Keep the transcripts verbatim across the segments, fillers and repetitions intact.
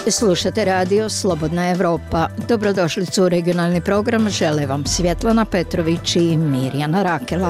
Slušate radio Slobodna Evropa. Dobrodošlicu u regionalni program. Žele vam Svjetlana Petrović i Mirjana Rakela.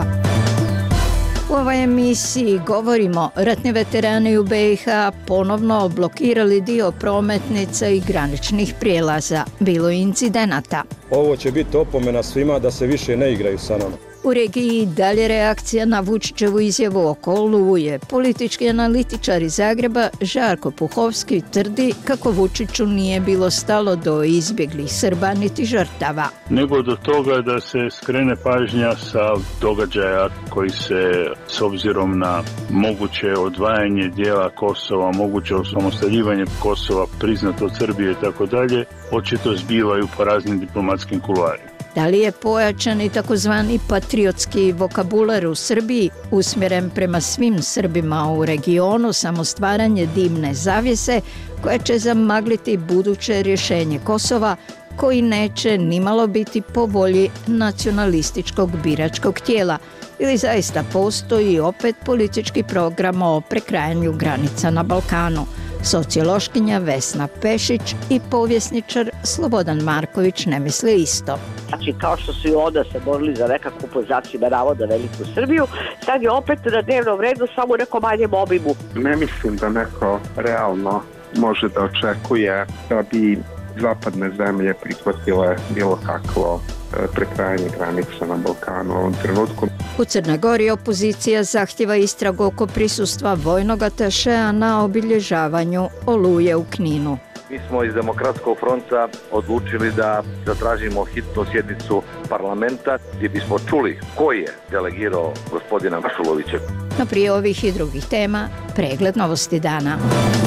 U ovoj emisiji govorimo ratni veterani u B i H ponovno blokirali dio prometnica i graničnih prijelaza. Bilo je incidenata. Ovo će biti opomena svima da se više ne igraju sa nama. U regiji dalje reakcija na Vučićevu izjavu oko Oluje. Politički analitičar iz Zagreba Žarko Puhovski tvrdi kako Vučiću nije bilo stalo do izbjeglih Srba niti žrtava. Nego do toga da se skrene pažnja sa događaja koji se s obzirom na moguće odvajanje dijela Kosova, moguće osamostaljivanje Kosova priznato od Srbije i tako dalje, očito zbivaju po raznim diplomatskim kuloarima. Da li je pojačan i takozvani patriotski vokabular u Srbiji usmjeren prema svim Srbima u regionu samo stvaranje dimne zavjese koja će zamagliti buduće rješenje Kosova koji neće nimalo biti po volji nacionalističkog biračkog tijela ili zaista postoji opet politički program o prekrajanju granica na Balkanu. Sociološkinja Vesna Pešić i povjesničar Slobodan Marković ne misle isto. Znači, kao što su i onda se borili za nekakvu pozaciju navoda Veliku Srbiju, sad je opet na dnevnom redu samo u nekom manjem obimu. Ne mislim da neko realno može da očekuje da bi zapadne zemlje prihvatile bilo kakvo prekrajanje granica na Balkanu u ovom trenutku. U Crnoj Gori opozicija zahtjeva istragu oko prisustva vojnog atašea na obilježavanju Oluje u Kninu. Mi smo iz Demokratskog fronta odlučili da zatražimo hitnu sjednicu parlamenta gdje bismo čuli ko je delegirao gospodina Masulovića. No prije ovih i drugih tema, pregled novosti dana.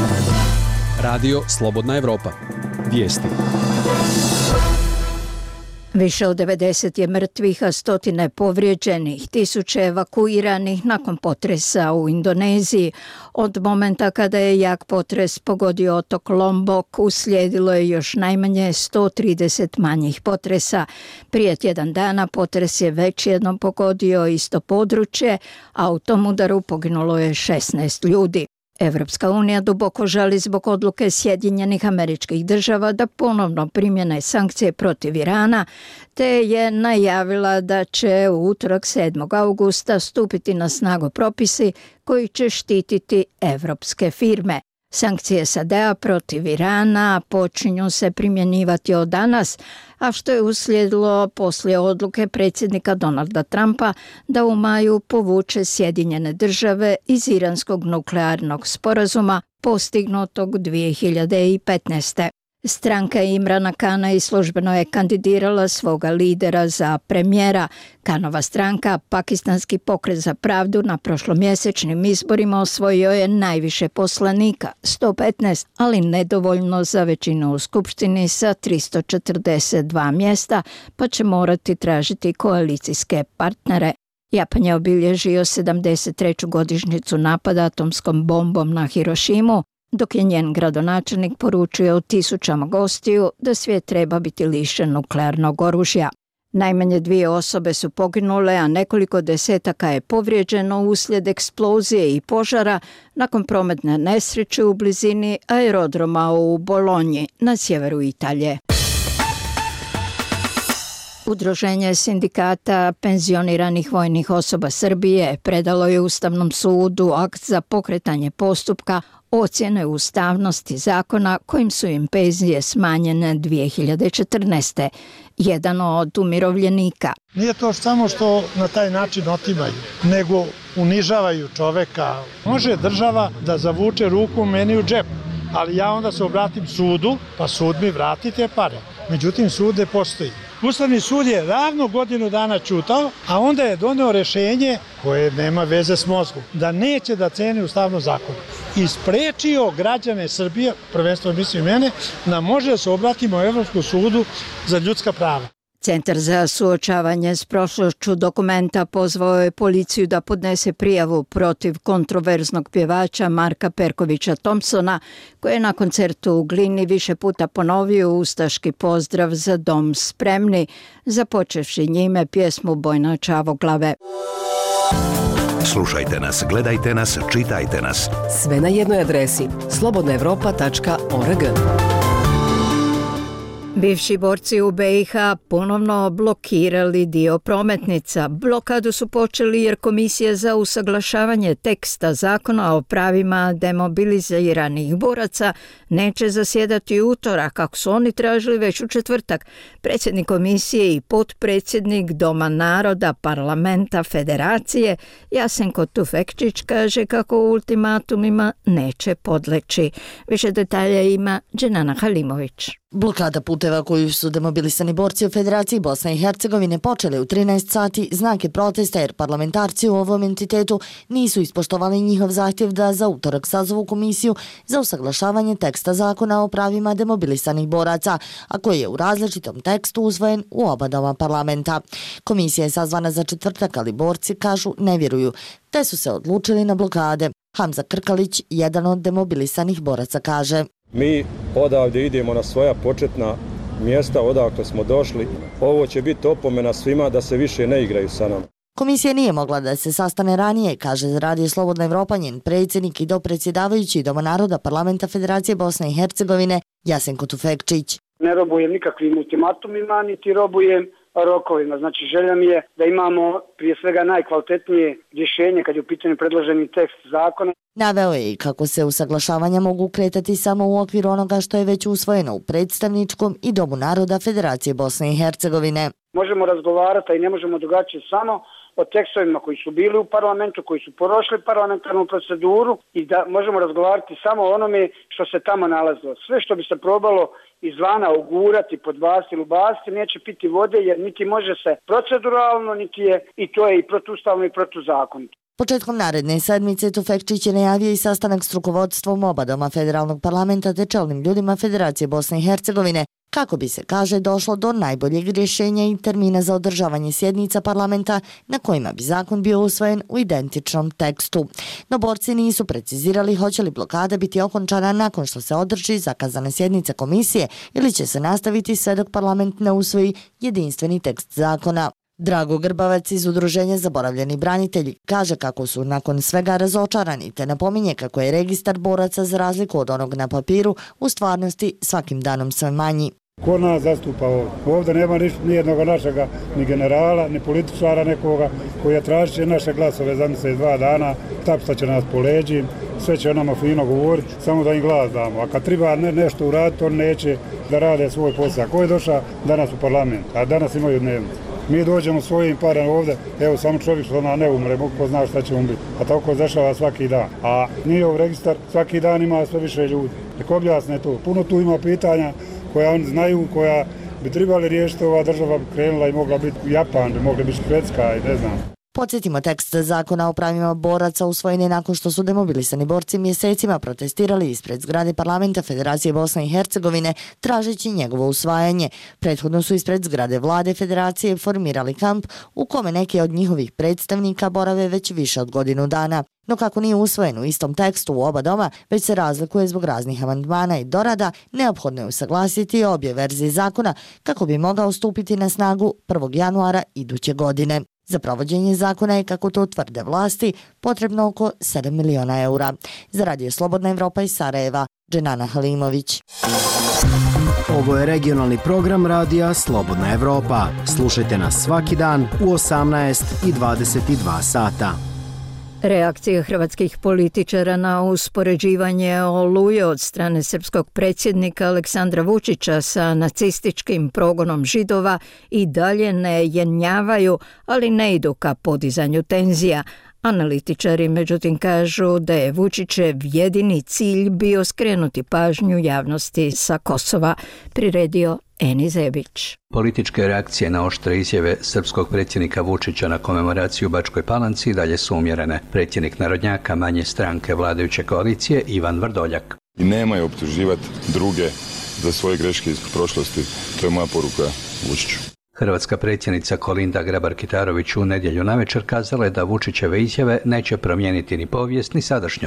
Radio Slobodna Evropa. Vijesti. Više od devedeset je mrtvih, a stotine povrijeđenih, tisuće evakuiranih nakon potresa u Indoneziji. Od momenta kada je jak potres pogodio otok Lombok, uslijedilo je još najmanje sto trideset manjih potresa. Prije tjedan dana potres je već jednom pogodio isto područje, a u tom udaru poginulo je šesnaest ljudi. Evropska unija duboko žali zbog odluke Sjedinjenih Američkih Država da ponovno primjene sankcije protiv Irana, te je najavila da će u utorak sedmog augusta stupiti na snagu propisi koji će štititi evropske firme. Sankcije S A D-a protiv Irana počinju se primjenjivati od danas, a što je uslijedilo poslije odluke predsjednika Donalda Trumpa da u maju povuče Sjedinjene Države iz iranskog nuklearnog sporazuma postignutog dvije hiljade petnaeste. Stranka Imrana Kana i službeno je kandidirala svoga lidera za premijera. Kanova stranka, Pakistanski pokret za pravdu, na prošlomjesečnim izborima osvojio je najviše poslanika, sto petnaest, ali nedovoljno za većinu u skupštini sa tristo četrdeset dva mjesta, pa će morati tražiti koalicijske partnere. Japan je obilježio sedamdeset treću godišnjicu napada atomskom bombom na Hirošimu, dok je njen gradonačelnik poručio tisućama gostiju da svijet treba biti lišen nuklearnog oružja. Najmanje dvije osobe su poginule, a nekoliko desetaka je povrijeđeno uslijed eksplozije i požara nakon prometne nesreće u blizini aerodroma u Bolonji na sjeveru Italije. Udruženje sindikata penzioniranih vojnih osoba Srbije predalo je Ustavnom sudu akt za pokretanje postupka ocjene ustavnosti zakona kojim su im penzije smanjene dvije hiljade četrnaeste. Jedan od umirovljenika. Nije to samo što na taj način otimaju, nego unižavaju čoveka. Može država da zavuče ruku meni u džep, ali ja onda se obratim sudu, pa sud mi vrati te pare. Međutim, sud ne postoji. Ustavni sud je ravno godinu dana ćutao, a onda je doneo rješenje koje nema veze s mozgom, da neće da ceni ustavno zakon. I sprečio građane Srbije, prvenstveno mislim mene, da može da se obratimo Evropskom sudu za ljudska prava. Centar za suočavanje s prošlošću Dokumenta pozvao je policiju da podnese prijavu protiv kontroverznog pjevača Marka Perkovića Thompsona, koji je na koncertu u Glini više puta ponovio ustaški pozdrav za dom spremni, započevši njime pjesmu Bojna Čavoglave. Slušajte nas, gledajte nas, čitajte nas. Sve na jednoj adresi slobodna evropa tačka org. Bivši borci u be i ha ponovno blokirali dio prometnica. Blokadu su počeli jer Komisija za usaglašavanje teksta zakona o pravima demobiliziranih boraca neće zasjedati u utorak, kako su oni tražili već u četvrtak. Predsjednik komisije i potpredsjednik Doma naroda Parlamenta Federacije Jasenko Tufekčić kaže kako ultimatumima neće podleći. Više detalja ima Dženana Halimović. Blokada puteva koju su demobilisani borci u Federaciji Bosne i Hercegovine počeli u trinaest sati znak je protesta jer parlamentarci u ovom entitetu nisu ispoštovali njihov zahtjev da za utorak sazovu komisiju za usaglašavanje teksta zakona o pravima demobilisanih boraca, a koji je u različitom tekstu usvojen u oba doma parlamenta. Komisija je sazvana za četvrtak, ali borci kažu ne vjeruju, te su se odlučili na blokade. Hamza Krkalić, jedan od demobilisanih boraca, kaže: Mi odavde idemo na svoja početna mjesta odakle smo došli. Ovo će biti opomena svima da se više ne igraju sa nama. Komisija nije mogla da se sastane ranije, kaže za Radio Slobodna Evropa njen predsjednik i dopredsjedavajući Doma naroda Parlamenta Federacije Bosne i Hercegovine Jasenko Tufekčić. Ne robujem nikakvim ultimatumima, niti robujem rokovima. Znači, želja mi je da imamo prije svega najkvalitetnije rješenje kad je u pitanju predloženi tekst zakona. Naveo je i kako se usaglašavanja mogu kretati samo u okviru onoga što je već usvojeno u predstavničkom i Domu naroda Federacije Bosne i Hercegovine. Možemo razgovarati i ne možemo drugačije samo o tekstovima koji su bili u parlamentu, koji su prošli parlamentarnu proceduru i da možemo razgovarati samo o onome što se tamo nalazilo. Sve što bi se probalo izvana ugurati, podbasti ili ubasti neće piti vode jer niti može se proceduralno, niti je i to je i protuustavno i protuzakonito. Početkom naredne sedmice Tufekčić je najavio i sastanak s rukovodstvom oba doma federalnog parlamenta te čelnim ljudima Federacije Bosne i Hercegovine, kako bi se, kaže, došlo do najboljeg rješenja i termina za održavanje sjednica parlamenta na kojima bi zakon bio usvojen u identičnom tekstu. No borci nisu precizirali hoće li blokada biti okončana nakon što se održi zakazana sjednica komisije ili će se nastaviti sve dok parlament ne usvoji jedinstveni tekst zakona. Drago Grbavac iz Udruženja Zaboravljeni branitelji kaže kako su nakon svega razočarani te napominje kako je registar boraca za razliku od onog na papiru u stvarnosti svakim danom sve manji. Ko nas zastupa ovdje? Ovdje nema ni jednog našega, ni generala, ni političara nekoga koji je tražit će naše glasove za mjesec dva dana, tapsat će nas po leđi, sve će o nama fino govoriti, samo da im glas damo. A kad treba ne, nešto uraditi, on neće da rade svoj posao. Ko je došao danas u parlament? A danas imaju dnevnicu. Mi dođemo svojim parama ovdje, evo samo čovjek što ona ne umre, ko zna šta će umriti. A tako dešava svaki dan. A njihov registar svaki dan ima sve više ljudi. Nek objasne to. Puno tu ima pitanja koja oni znaju, koja bi trebali riješiti, ova država bi krenula i mogla biti Japan, bi mogla biti Švedska i ne znam. Podsjetimo, tekst zakona o pravima boraca usvojen je nakon što su demobilisani borci mjesecima protestirali ispred zgrade Parlamenta Federacije Bosne i Hercegovine tražeći njegovo usvajanje. Prethodno su ispred zgrade vlade Federacije formirali kamp u kome neki od njihovih predstavnika borave već više od godinu dana. No kako nije usvojen u istom tekstu u oba doma, već se razlikuje zbog raznih amandmana i dorada, neophodno je usaglasiti obje verzije zakona kako bi mogao stupiti na snagu prvog januara iduće godine. Za provođenje zakona je, kako to tvrde vlasti, potrebno oko sedam miliona eura. Za Radio Slobodna Evropa iz Sarajeva, Dženana Halimović. Ovo je regionalni program Radija Slobodna Evropa. Slušajte nas svaki dan u osamnaest i dvadeset dva sata. Reakcija hrvatskih političara na uspoređivanje Oluje od strane srpskog predsjednika Aleksandra Vučića sa nacističkim progonom Židova i dalje ne jenjavaju, ali ne idu ka podizanju tenzija. Analitičari međutim kažu da je Vučićev jedini cilj bio skrenuti pažnju javnosti sa Kosova, priredio Eni Zebić. Političke reakcije na oštre izjave srpskog predsjednika Vučića na komemoraciju u Bačkoj Palanci dalje su umjerene. Predsjednik narodnjaka manje stranke vladajuće koalicije Ivan Vrdoljak. I nemaju optuživati druge za svoje greške iz prošlosti. To je moja poruka Vučiću. Hrvatska predsjednica Kolinda Grabar-Kitarović u nedjelju navečer kazala je da Vučićeve izjave neće promijeniti ni povijest ni sadašnjost.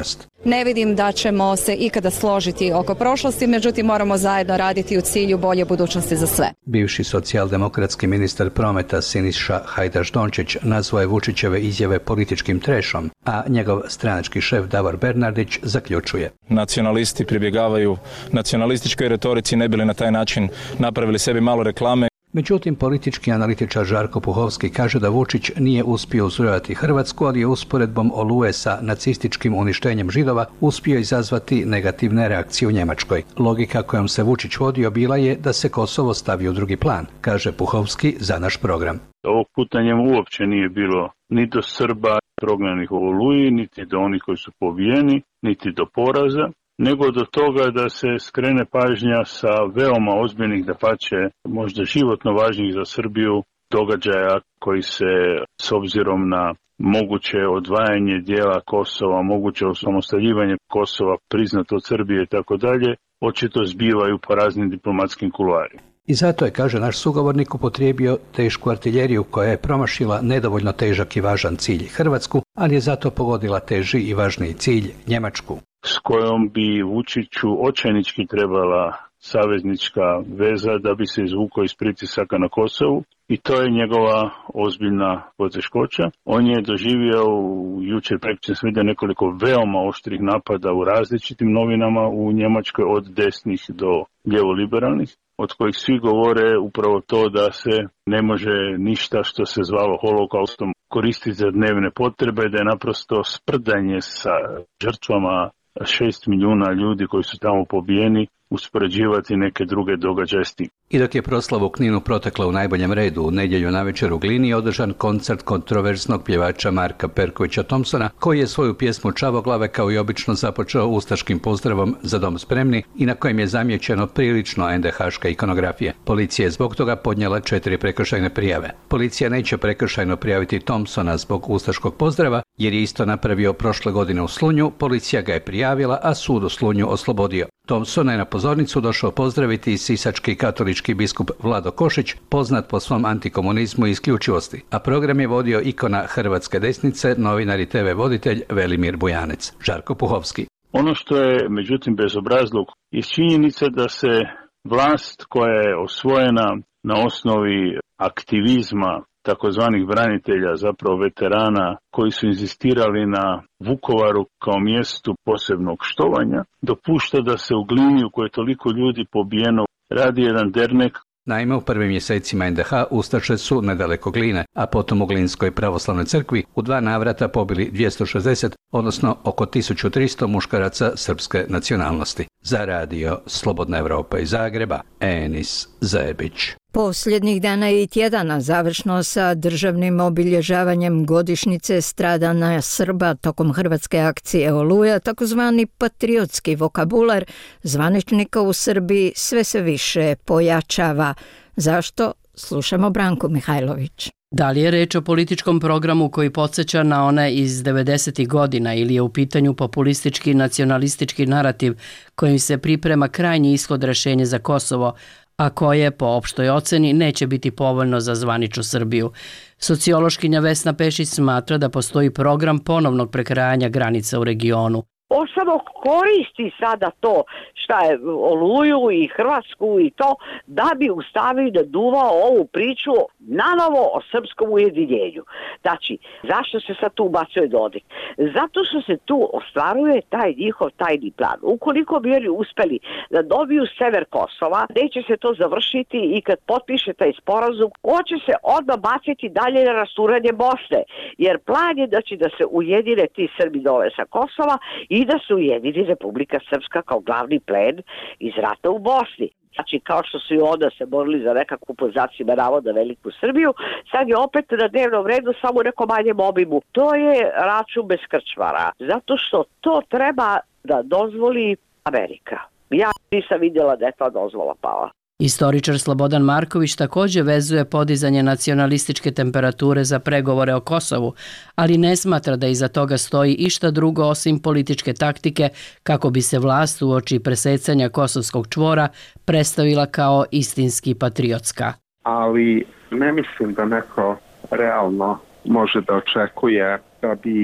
Ne vidim da ćemo se ikada složiti oko prošlosti, međutim moramo zajedno raditi u cilju bolje budućnosti za sve. Bivši socijaldemokratski ministar prometa Siniša Hajdaš-Dončić nazvao je Vučićeve izjave političkim trešom, a njegov stranački šef Davor Bernardić zaključuje. Nacionalisti pribjegavaju nacionalističkoj retorici, ne bili na taj način napravili sebi malo reklame. Međutim, politički analitičar Žarko Puhovski kaže da Vučić nije uspio uzrujati Hrvatsku, ali je usporedbom Oluje sa nacističkim uništenjem Židova uspio izazvati negativne reakcije u Njemačkoj. Logika kojom se Vučić vodio bila je da se Kosovo stavi u drugi plan, kaže Puhovski za naš program. Ovog puta njemu uopće nije bilo ni do Srba prognanih u Oluji, niti do onih koji su pobijeni, niti do poraza, nego do toga da se skrene pažnja sa veoma ozbiljnih, dapače možda životno važnih za Srbiju događaja koji se s obzirom na moguće odvajanje dijela Kosova, moguće osamostaljivanje Kosova priznato od Srbije i tako dalje, očito zbivaju po raznim diplomatskim kuloarima. I zato je, kaže naš sugovornik, upotrijebio tešku artiljeriju koja je promašila nedovoljno težak i važan cilj Hrvatsku, ali je zato pogodila teži i važniji cilj Njemačku. S kojom bi Vučiću očajnički trebala saveznička veza da bi se izvukao iz pritisaka na Kosovu i to je njegova ozbiljna poteškoća. On je doživio u jučer prekjučer sam vidio nekoliko veoma oštrih napada u različitim novinama u Njemačkoj od desnih do ljevoliberalnih, od kojih svi govore upravo to da se ne može ništa što se zvalo holokaustom koristiti za dnevne potrebe, da je naprosto sprdanje sa žrtvama šest milijuna ljudi koji su tamo pobijeni uspoređivati neke druge događaje s tim. I dok je proslava u Kninu protekla u najboljem redu, u nedjelju navečer u Glini je održan koncert kontroverznog pjevača Marka Perkovića Thompsona, koji je svoju pjesmu Čavoglave kao i obično započeo ustaškim pozdravom Za dom spremni i na kojem je zamijećeno prilično en de haška ikonografije. Policija je zbog toga podnijela četiri prekršajne prijave. Policija neće prekršajno prijaviti Thompsona zbog ustaškog pozdrava, jer je isto napravio prošle godine u Slunju, policija ga je prijavila, a sud u Slunju oslobodio. Thompsona je na pozornicu došao pozdraviti i sisački katolički biskup Vlado Košić, poznat po svom antikomunizmu i isključivosti, a program je vodio ikona hrvatske desnice, novinar i te ve voditelj Velimir Bujanec. Žarko Puhovski. Ono što je, međutim, bezobrazluk je činjenica da se vlast koja je osvojena na osnovi aktivizma takozvanih branitelja, zapravo veterana, koji su inzistirali na Vukovaru kao mjestu posebnog štovanja, dopušta da se u Glini, u kojoj je toliko ljudi pobijeno, radi jedan dernek. Naime, u prvim mjesecima en de ha ustaše su nedaleko Gline, a potom u Glinskoj pravoslavnoj crkvi u dva navrata pobili dvjesto šezdeset, odnosno oko tisuću tristo muškaraca srpske nacionalnosti. Za radio Slobodna Evropa iz Zagreba, Enis Zebić. Posljednjih dana i tjedana završno sa državnim obilježavanjem godišnjice stradanja Srba tokom hrvatske akcije Oluja, takozvani patriotski vokabular zvaničnika u Srbiji sve se više pojačava. Zašto? Slušamo Branku Mihajlović. Da li je reč o političkom programu koji podsjeća na one iz devedesetih godina ili je u pitanju populistički nacionalistički narativ kojim se priprema krajnji ishod rješenja za Kosovo, a koje po opštoj oceni neće biti povoljno za zvaničnu Srbiju. Sociološkinja Vesna Pešić smatra da postoji program ponovnog prekrajanja granica u regionu. On samo koristi sada to šta je Oluju i Hrvatsku i to da bi ustavio da duva ovu priču nanovo o srpskom ujedinjenju. Znači, zašto se sad tu ubacuje Dodik? Zato što se tu ostvaruje taj njihov tajni plan. Ukoliko bi oni uspeli da dobiju sever Kosova, neće se to završiti i kad potpiše taj sporazum, on će se odmah baciti dalje na rasturanje Bosne. Jer plan je da će da se ujedine ti Srbi dole sa Kosova i da se ujedini Republika Srpska kao glavni plen iz rata u Bosni. Znači, kao što su i onda se borili za nekakvu pozacima navoda Veliku Srbiju, sad je opet na dnevnom redu samo u nekom manjem obimu. To je račun bez krčmara, zato što to treba da dozvoli Amerika. Ja nisam vidjela da je ta dozvola pala. Istoričar Slobodan Marković također vezuje podizanje nacionalističke temperature za pregovore o Kosovu, ali ne smatra da iza toga stoji išta drugo osim političke taktike kako bi se vlast uoči presecanja kosovskog čvora predstavila kao istinski patriotska. Ali ne mislim da neko realno može da očekuje da bi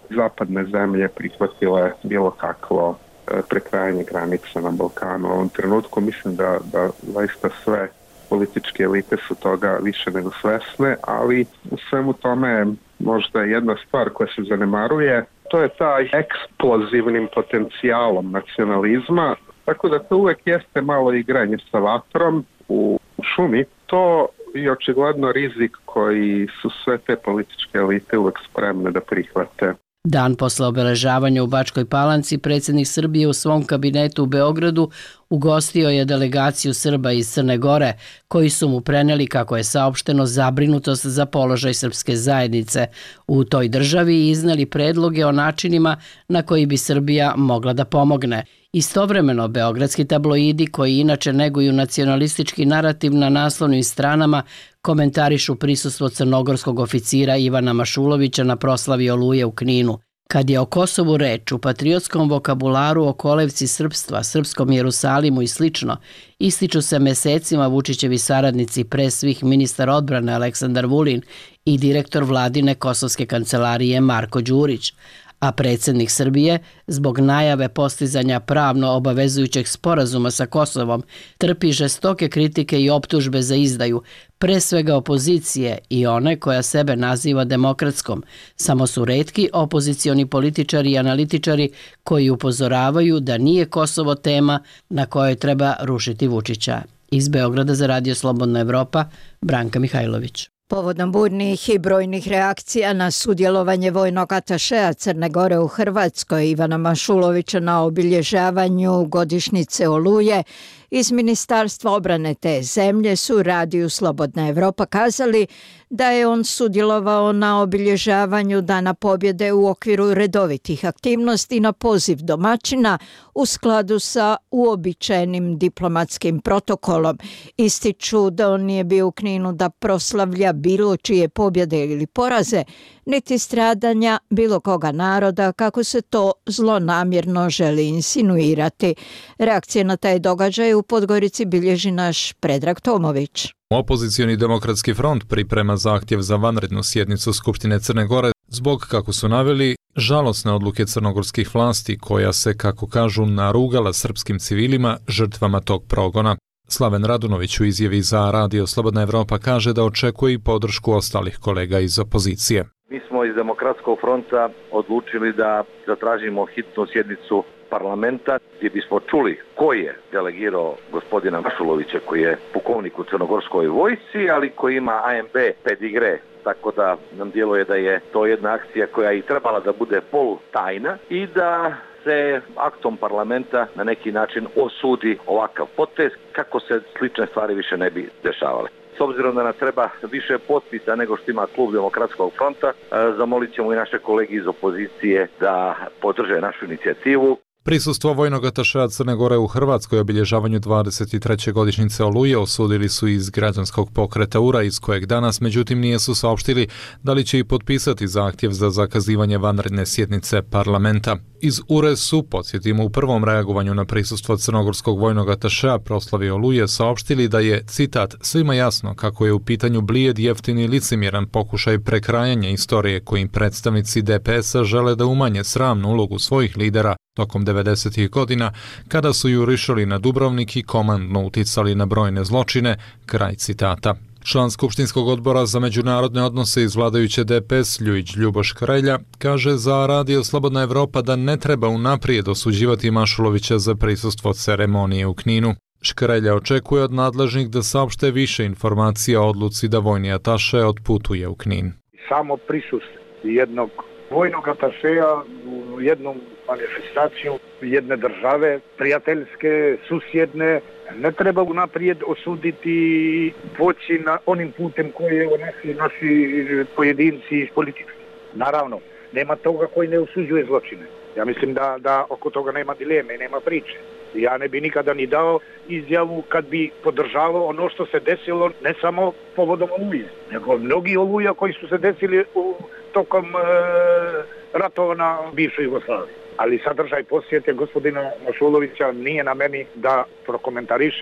zapadne zemlje prihvatile bilo kakvo prekrajanje granica na Balkanu. U ovom trenutku mislim da, da zaista sve političke elite su toga više nego svesne, ali u svemu tome možda jedna stvar koja se zanemaruje, to je taj eksplozivnim potencijalom nacionalizma, tako da to uvek jeste malo igranje sa vatrom u šumi. To je očigledno rizik koji su sve te političke elite uvek spremne da prihvate. Dan posle obeležavanja u Bačkoj Palanci, predsjednik Srbije u svom kabinetu u Beogradu ugostio je delegaciju Srba iz Crne Gore, koji su mu preneli, kako je saopšteno, zabrinutost za položaj srpske zajednice u toj državi i izneli predloge o načinima na koji bi Srbija mogla da pomogne. Istovremeno, beogradski tabloidi, koji inače neguju nacionalistički narativ na naslovnim stranama, komentarišu prisustvo crnogorskog oficira Ivana Mašulovića na proslavi Oluje u Kninu. Kad je o Kosovu reč, u patriotskom vokabularu o kolevci srpstva, srpskom Jerusalimu i slično, ističu se mesecima Vučićevi saradnici, pre svih ministar odbrane Aleksandar Vulin i direktor vladine kosovske kancelarije Marko Đurić, a predsjednik Srbije, zbog najave postizanja pravno obavezujućeg sporazuma sa Kosovom, trpi žestoke kritike i optužbe za izdaju, pre svega opozicije i one koja sebe naziva demokratskom. Samo su retki opozicioni političari i analitičari koji upozoravaju da nije Kosovo tema na kojoj treba rušiti Vučića. Iz Beograda za Radio Slobodna Evropa, Branka Mihajlović. Povodom burnih i brojnih reakcija na sudjelovanje vojnog atašeja Crne Gore u Hrvatskoj Ivana Mašulovića na obilježavanju godišnjice Oluje, iz Ministarstva obrane te zemlje su Radiju Slobodna Evropa kazali da je on sudjelovao na obilježavanju Dana pobjede u okviru redovitih aktivnosti na poziv domaćina u skladu sa uobičajenim diplomatskim protokolom. Ističu da on nije bio u Kninu da proslavlja bilo čije pobjede ili poraze, niti stradanja bilo koga naroda, kako se to zlonamjerno želi insinuirati. Reakcije na taj događaj u Podgorici bilježi naš Predrag Tomović. Opozicioni demokratski front priprema zahtjev za vanrednu sjednicu Skupštine Crne Gore zbog, kako su naveli, žalosne odluke crnogorskih vlasti koja se, kako kažu, narugala srpskim civilima, žrtvama tog progona. Slaven Radunović u izjavi za Radio Slobodna Evropa kaže da očekuje i podršku ostalih kolega iz opozicije. Mi smo iz Demokratskog fronta odlučili da zatražimo hitnu sjednicu parlamenta gdje bismo čuli ko je delegirao gospodina Mašulovića, koji je pukovnik u crnogorskoj vojsci, ali koji ima A M B pedigre, tako da nam djeluje da je to jedna akcija koja i trebala da bude polutajna i da se aktom parlamenta na neki način osudi ovakav potez kako se slične stvari više ne bi dešavale. S obzirom da nam treba više potpisa nego što ima klub Demokratskog fronta, zamolit ćemo i naše kolege iz opozicije da podrže našu inicijativu. Prisustvo vojnog atašeja Crne Gore u Hrvatskoj obilježavanju dvadeset treće godišnjice Oluje osudili su iz građanskog pokreta U R A, iz kojeg danas međutim nijesu saopštili da li će i potpisati zahtjev za zakazivanje vanredne sjednice parlamenta. Iz U R A su, podsjetimo, u prvom reagovanju na prisustvo crnogorskog vojnog atašeja proslavi Oluje saopštili da je, citat, svima jasno kako je u pitanju blijed, jeftin i licemjeran pokušaj prekrajanja istorije kojim predstavnici D P S-a žele da umanje sramnu ulogu svojih lidera tokom devedesetih godina, kada su jurišali na Dubrovnik i komandno uticali na brojne zločine, kraj citata. Član Skupštinskog odbora za međunarodne odnose iz vladajuće D P S Ljujić Ljuboš Krelja kaže za Radio Slobodna Evropa da ne treba unaprijed osuđivati Mašulovića za prisustvo ceremonije u Kninu. Škrelja očekuje od nadležnih da saopšte više informacija o odluci da vojni ataše odputuje u Knin. Samo prisustvo jednog vojnog atašeja u jednom manifestaciju jedne države, prijateljske, susjedne, ne treba unaprijed osuditi, poći na onim putem koje naši, naši pojedinci iz politike. Naravno, nema toga koji ne osuđuje zločine. Ja mislim da, da oko toga nema dileme i nema priče. Ja ne bi nikada ni dao izjavu kad bi podržavao ono što se desilo ne samo povodom Oluje, nego mnogi Oluja koji su se desili u tokom e, ratova na bivšoj Jugoslaviji. Ali sadržaj posjete gospodina Mašulovića nije na meni da prokomentarišem.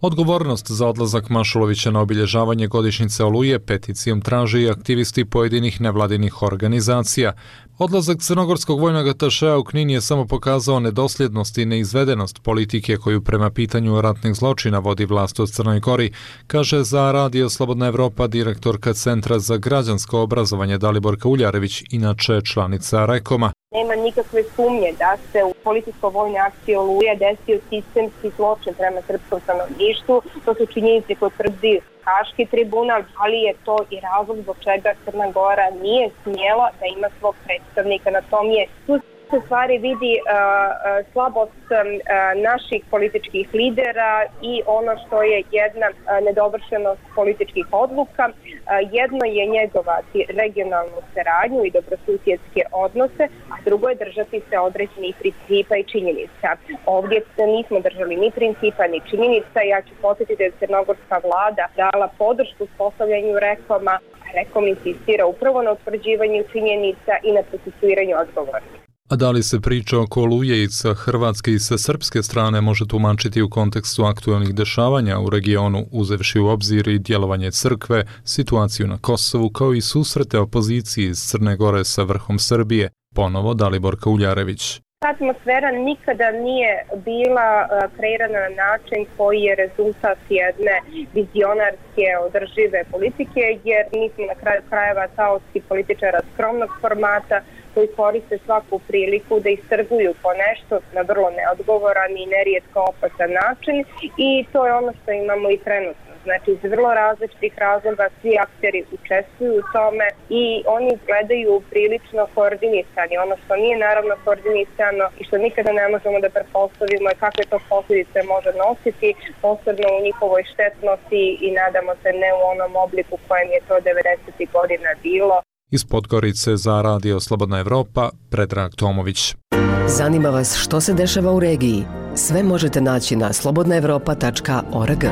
Odgovornost za odlazak Mašulovića na obilježavanje godišnjice Oluje peticijom traži i aktivisti pojedinih nevladinih organizacija. Odlazak crnogorskog vojnog atašea u Knin je samo pokazao nedosljednost i neizvedenost politike koju prema pitanju ratnih zločina vodi vlast u Crnoj Gori, kaže za Radio Slobodna Evropa direktorka Centra za građansko obrazovanje Daliborka Uljarević, inače članica Rekoma. Nema nikakve sumnje da se u političko-vojnoj akciji Oluja desio sistemski zločin prema srpskom stanovništvu. To su činjenice koje tvrdi Haški tribunal, ali je to i razlog zbog čega Crna Gora nije smjela da ima svog predstavnika na tom mjestu. Se stvari vidi uh, uh, slabost uh, naših političkih lidera i ono što je jedna uh, nedovršenost političkih odluka. Uh, jedno je njegovati regionalnu saradnju i dobrosusjedske odnose, a drugo je držati se određenih principa i činjenica. Ovdje nismo držali ni principa ni činjenica. Ja ću podsjetiti da je crnogorska vlada dala podršku uspostavljanju Rekoma. Rekom insistira upravo na utvrđivanju činjenica i na procesuiranju odgovornih. A da li se priča oko Oluje i sa hrvatske i sa srpske strane može tumačiti u kontekstu aktualnih dešavanja u regionu, uzevši u obzir i djelovanje crkve, situaciju na Kosovu, kao i susrete opozicije iz Crne Gore sa vrhom Srbije? Ponovo Daliborka Uljarević. Atmosfera nikada nije bila kreirana na način koji je rezultat jedne vizionarske održive politike, jer mi smo na kraju krajeva taoci političara skromnog formata koji koriste svaku priliku da istrguju po nešto na vrlo neodgovoran i nerijetko opasan način, i to je ono što imamo i trenutno. Znači, iz vrlo različitih razloga svi akteri učestvuju u tome i oni izgledaju prilično koordinisani. Ono što nije naravno koordinisano i što nikada ne možemo da pretpostavimo je kakve to posljedice može nositi, posebno u njihovoj štetnosti, i nadamo se ne u onom obliku kojem je to devedesetih godina bilo. Iz Podgorice za Radio Slobodna Evropa, Predrag Tomović. Zanima vas što se dešava u regiji? Sve možete naći na slobodna evropa tačka org.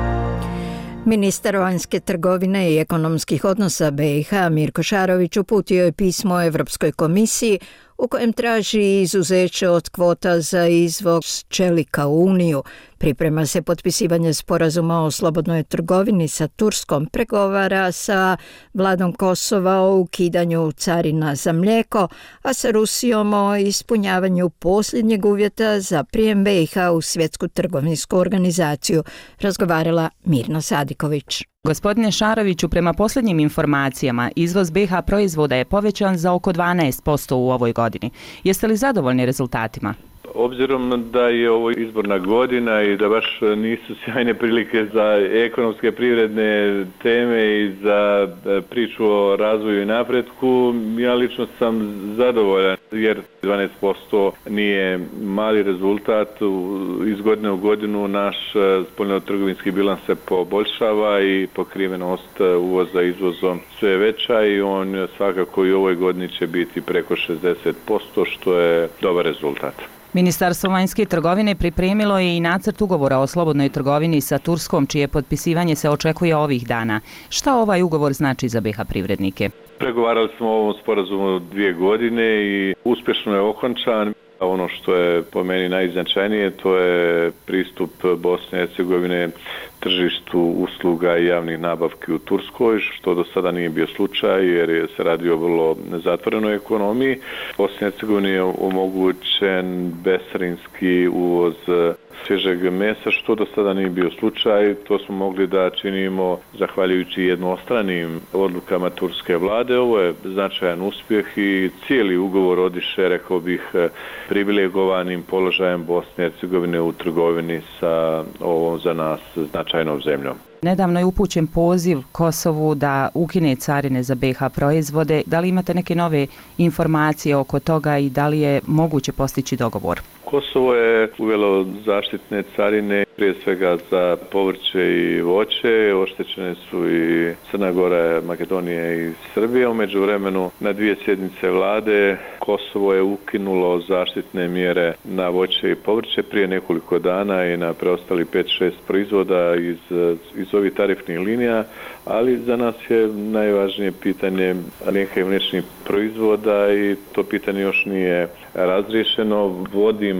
Ministar vanjske trgovine i ekonomskih odnosa be i ha Mirko Šarović uputio je pismo Evropskoj komisiji u kojem traži izuzeće od kvota za izvoz čelika u Uniju. Priprema se potpisivanje sporazuma o slobodnoj trgovini sa Turskom, pregovara sa vladom Kosova o ukidanju carina za mlijeko, a sa Rusijom o ispunjavanju posljednjeg uvjeta za prijem be i ha u Svjetsku trgovinsku organizaciju, razgovarala Mirna Sadiković. Gospodine Šaroviću, prema posljednjim informacijama, izvoz be i ha proizvoda je povećan za oko dvanaest posto u ovoj godini. Jeste li zadovoljni rezultatima? Obzirom da je ovo izborna godina i da baš nisu sjajne prilike za ekonomske privredne teme i za priču o razvoju i napretku, ja lično sam zadovoljan, jer dvanaest posto nije mali rezultat. Iz godine u godinu naš spoljnotrgovinski bilans se poboljšava i pokrivenost uvoza izvozom sve veća, i on svakako i u ovoj godini će biti preko šezdeset posto, što je dobar rezultat. Ministarstvo vanjske trgovine pripremilo je i nacrt ugovora o slobodnoj trgovini sa Turskom, čije potpisivanje se očekuje ovih dana. Šta ovaj ugovor znači za be i ha privrednike? Pregovarali smo o ovom sporazumu dvije godine i uspješno je okončan. Ono što je po meni najznačajnije, to je pristup Bosne i Hercegovine tržištu usluga i javnih nabavki u Turskoj, što do sada nije bio slučaj jer se radi o vrlo zatvorenoj ekonomiji. Bosni i Hercegovini je omogućen bescarinski uvoz svježeg mesa, što do sada nije bio slučaj. To smo mogli da činimo zahvaljujući jednostranim odlukama turske vlade. Ovo je značajan uspjeh i cijeli ugovor odiše, rekao bih, privilegovanim položajem Bosne i Hercegovine u trgovini sa ovom za nas značajnom zemljom. Nedavno je upućen poziv Kosovu da ukine carine za be i ha proizvode. Da li imate neke nove informacije oko toga i da li je moguće postići dogovor? Kosovo je uvelo zaštitne carine, prije svega za povrće i voće. Oštećene su i Crna Gora, Makedonija i Srbija. U međuvremenu na dvije sjednice vlade Kosovo je ukinulo zaštitne mjere na voće i povrće prije nekoliko dana i na preostali pet šest proizvoda iz, iz ovih tarifnih linija, ali za nas je najvažnije pitanje mlijeka i mliječnih proizvoda i to pitanje još nije razriješeno. Vodimo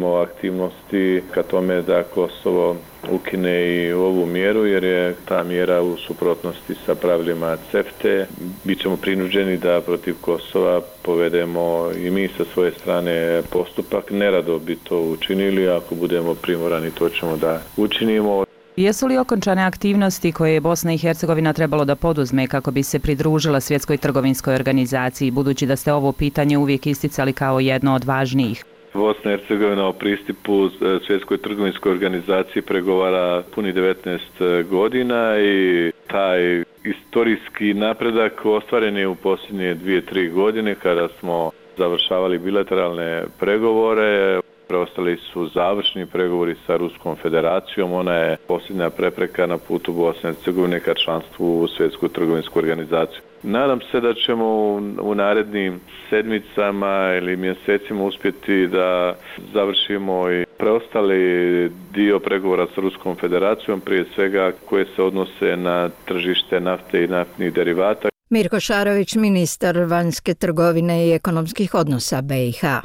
usmjerimo aktivnosti ka tome da Kosovo ukine i ovu mjeru, jer je ta mjera u suprotnosti sa pravilima C E F T E. Bićemo prinuđeni da protiv Kosova povedemo i mi sa svoje strane postupak. Nerado bi to učinili, ako budemo primorani to ćemo da učinimo. Jesu li okončane aktivnosti koje je Bosna i Hercegovina trebalo da poduzme kako bi se pridružila Svjetskoj trgovinskoj organizaciji, budući da ste ovo pitanje uvijek isticali kao jedno od važnijih? Bosna i Hercegovina o pristupu Svjetskoj trgovinskoj organizaciji pregovara puni devetnaest godina i taj istorijski napredak ostvaren je u posljednje dvije, tri godine kada smo završavali bilateralne pregovore. Preostali su završni pregovori sa Ruskom federacijom. Ona je posljednja prepreka na putu Bosne i Hercegovine ka članstvu u Svjetsku trgovinsku organizaciju. Nadam se da ćemo u narednim sedmicama ili mjesecima uspjeti da završimo i preostali dio pregovora sa Ruskom federacijom, prije svega koje se odnose na tržište nafte i naftnih derivata. Mirko Šarović, ministar vanjske trgovine i ekonomskih odnosa B i H.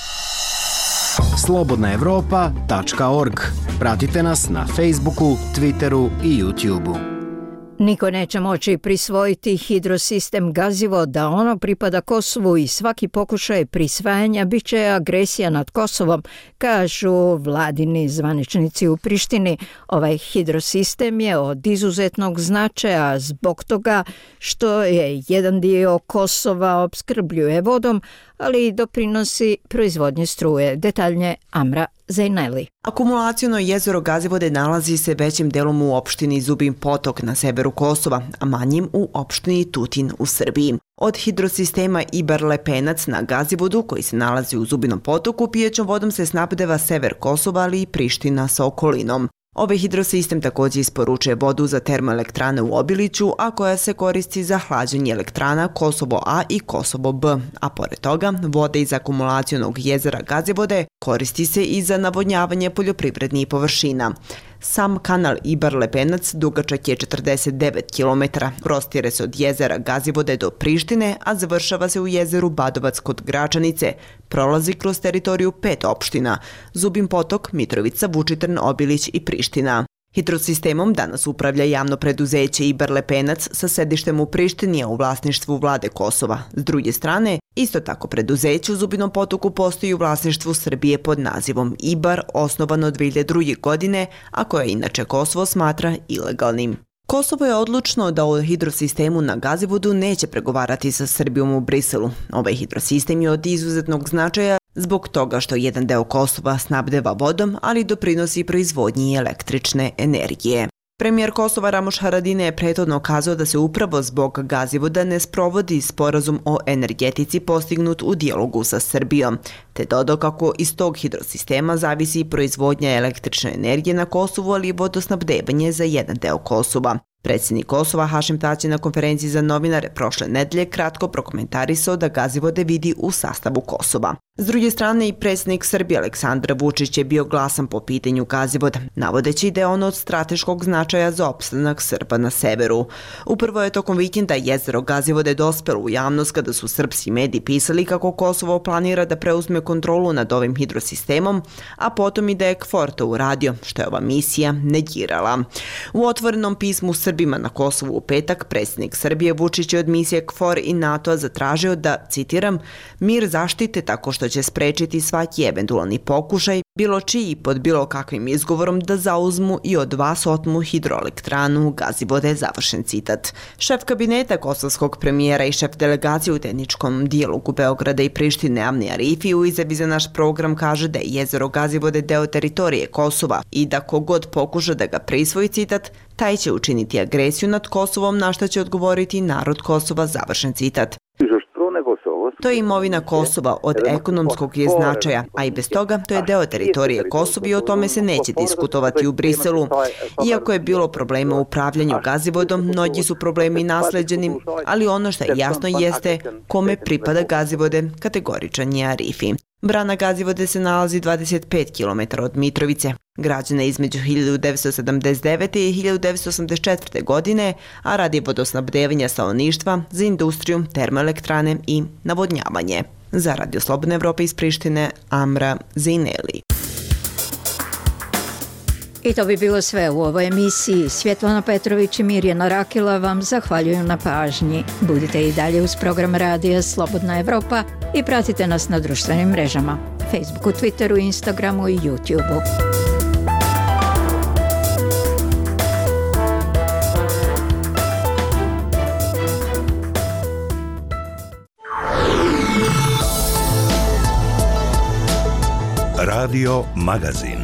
slobodna evropa tačka org. Pratite nas na Facebooku, Twitteru i YouTubeu. Niko neće moći prisvojiti hidrosistem Gazivoda, ono pripada Kosovu i svaki pokušaj prisvajanja bit će agresija nad Kosovom, kažu vladini zvaničnici u Prištini. Ovaj hidrosistem je od izuzetnog značaja zbog toga što je jedan dio Kosova opskrbljuje vodom, ali i doprinosi proizvodnje struje. Detaljnije Amra Zejneli. Akumulaciono jezero Gazivode nalazi se većim delom u opštini Zubin Potok na severu Kosova, a manjim u opštini Tutin u Srbiji. Od hidrosistema Ibar Lepenac na Gazivodu, koji se nalazi u Zubinom potoku, pijećom vodom se snabdeva sever Kosova, ali i Priština sa okolinom. Ovaj hidrosistem također isporučuje vodu za termoelektrane u Obiliću, a koja se koristi za hlađenje elektrana Kosovo A i Kosovo B, a pored toga voda iz akumulacionog jezera Gazivode koristi se i za navodnjavanje poljoprivrednih površina. Sam kanal Ibar Lepenac dugačak je četrdeset devet kilometara, prostire se od jezera Gazivode do Prištine, a završava se u jezeru Badovac kod Gračanice, prolazi kroz teritoriju pet opština: Zubin Potok, Mitrovica, Vučitrn, Obilić i Priština. Hidrosistemom danas upravlja javno preduzeće Ibar Lepenac sa sedištem u Prištini, a u vlasništvu vlade Kosova. S druge strane, isto tako preduzeće u Zubinom potoku postoji u vlasništvu Srbije pod nazivom Ibar, osnovano dvije hiljade druge. godine, a koje inače Kosovo smatra ilegalnim. Kosovo je odlučno da o hidrosistemu na Gazivodu neće pregovarati sa Srbijom u Briselu. Ovaj hidrosistem je od izuzetnog značaja zbog toga što jedan deo Kosova snabdeva vodom, ali doprinosi proizvodnji električne energije. Premijer Kosova Ramuš Haradinaj je prethodno kazao da se upravo zbog Gazivoda ne sprovodi sporazum o energetici postignut u dijalogu sa Srbijom, te dodao kako iz tog hidrosistema zavisi proizvodnja električne energije na Kosovu, ali i vodosnabdevanje za jedan deo Kosova. Predsjednik Kosova Hašim Tači na konferenciji za novinare prošle nedelje kratko prokomentarisao da Gazivode vidi u sastavu Kosova. S druge strane, i predsjednik Srbije Aleksandar Vučić je bio glasan po pitanju Gazivoda, navodeći da je ono od strateškog značaja za opstanak Srba na severu. Upravo je tokom vikenda jezero Gazivode dospelo u javnost kada su srpski mediji pisali kako Kosovo planira da preuzme kontrolu nad ovim hidrosistemom, a potom i da je KFOR to uradio, što je ova misija negirala. U otvorenom pismu Srbima na Kosovu u petak, predsjednik Srbije Vučić je od misije KFOR i NATO-a zatražio da, citiram, mir zaštite tako što će sprečiti svaki eventualni pokušaj, bilo čiji pod bilo kakvim izgovorom da zauzmu i od vas otmu hidroelektranu Gazivode, završen citat. Šef kabineta kosovskog premijera i šef delegacije u tehničkom dijalogu Beograda i Prištine Amni Arifi u izjavi za naš program kaže da je jezero Gazivode deo teritorije Kosova i da kogod pokuša da ga prisvoji, citat, taj će učiniti agresiju nad Kosovom, na što će odgovoriti narod Kosova, završen citat. To je imovina Kosova, od ekonomskog je značaja, a i bez toga to je deo teritorije Kosova i o tome se neće diskutovati u Briselu. Iako je bilo problema u upravljanju Gazivodom, mnogi su problemi nasleđeni, ali ono što je jasno jeste kome pripada Gazivode, kategoričan je Arifi. Brana Gazivode se nalazi dvadeset pet kilometara od Mitrovice. Građena između hiljadu devetsto sedamdeset devete. i hiljadu devetsto osamdeset četvrte. godine, a radi vodosnabdevanja stanovništva za industriju, termoelektrane i navodnjavanje. Za Radio Slobodne Evrope iz Prištine, Amra Zejneli. I to bi bilo sve u ovoj emisiji. Svjetlana Petrović i Mirjana Rakila vam zahvaljuju na pažnji. Budite i dalje uz program radija Slobodna Evropa i pratite nas na društvenim mrežama. Facebooku, Twitteru, Instagramu i YouTubeu. Radio Magazin.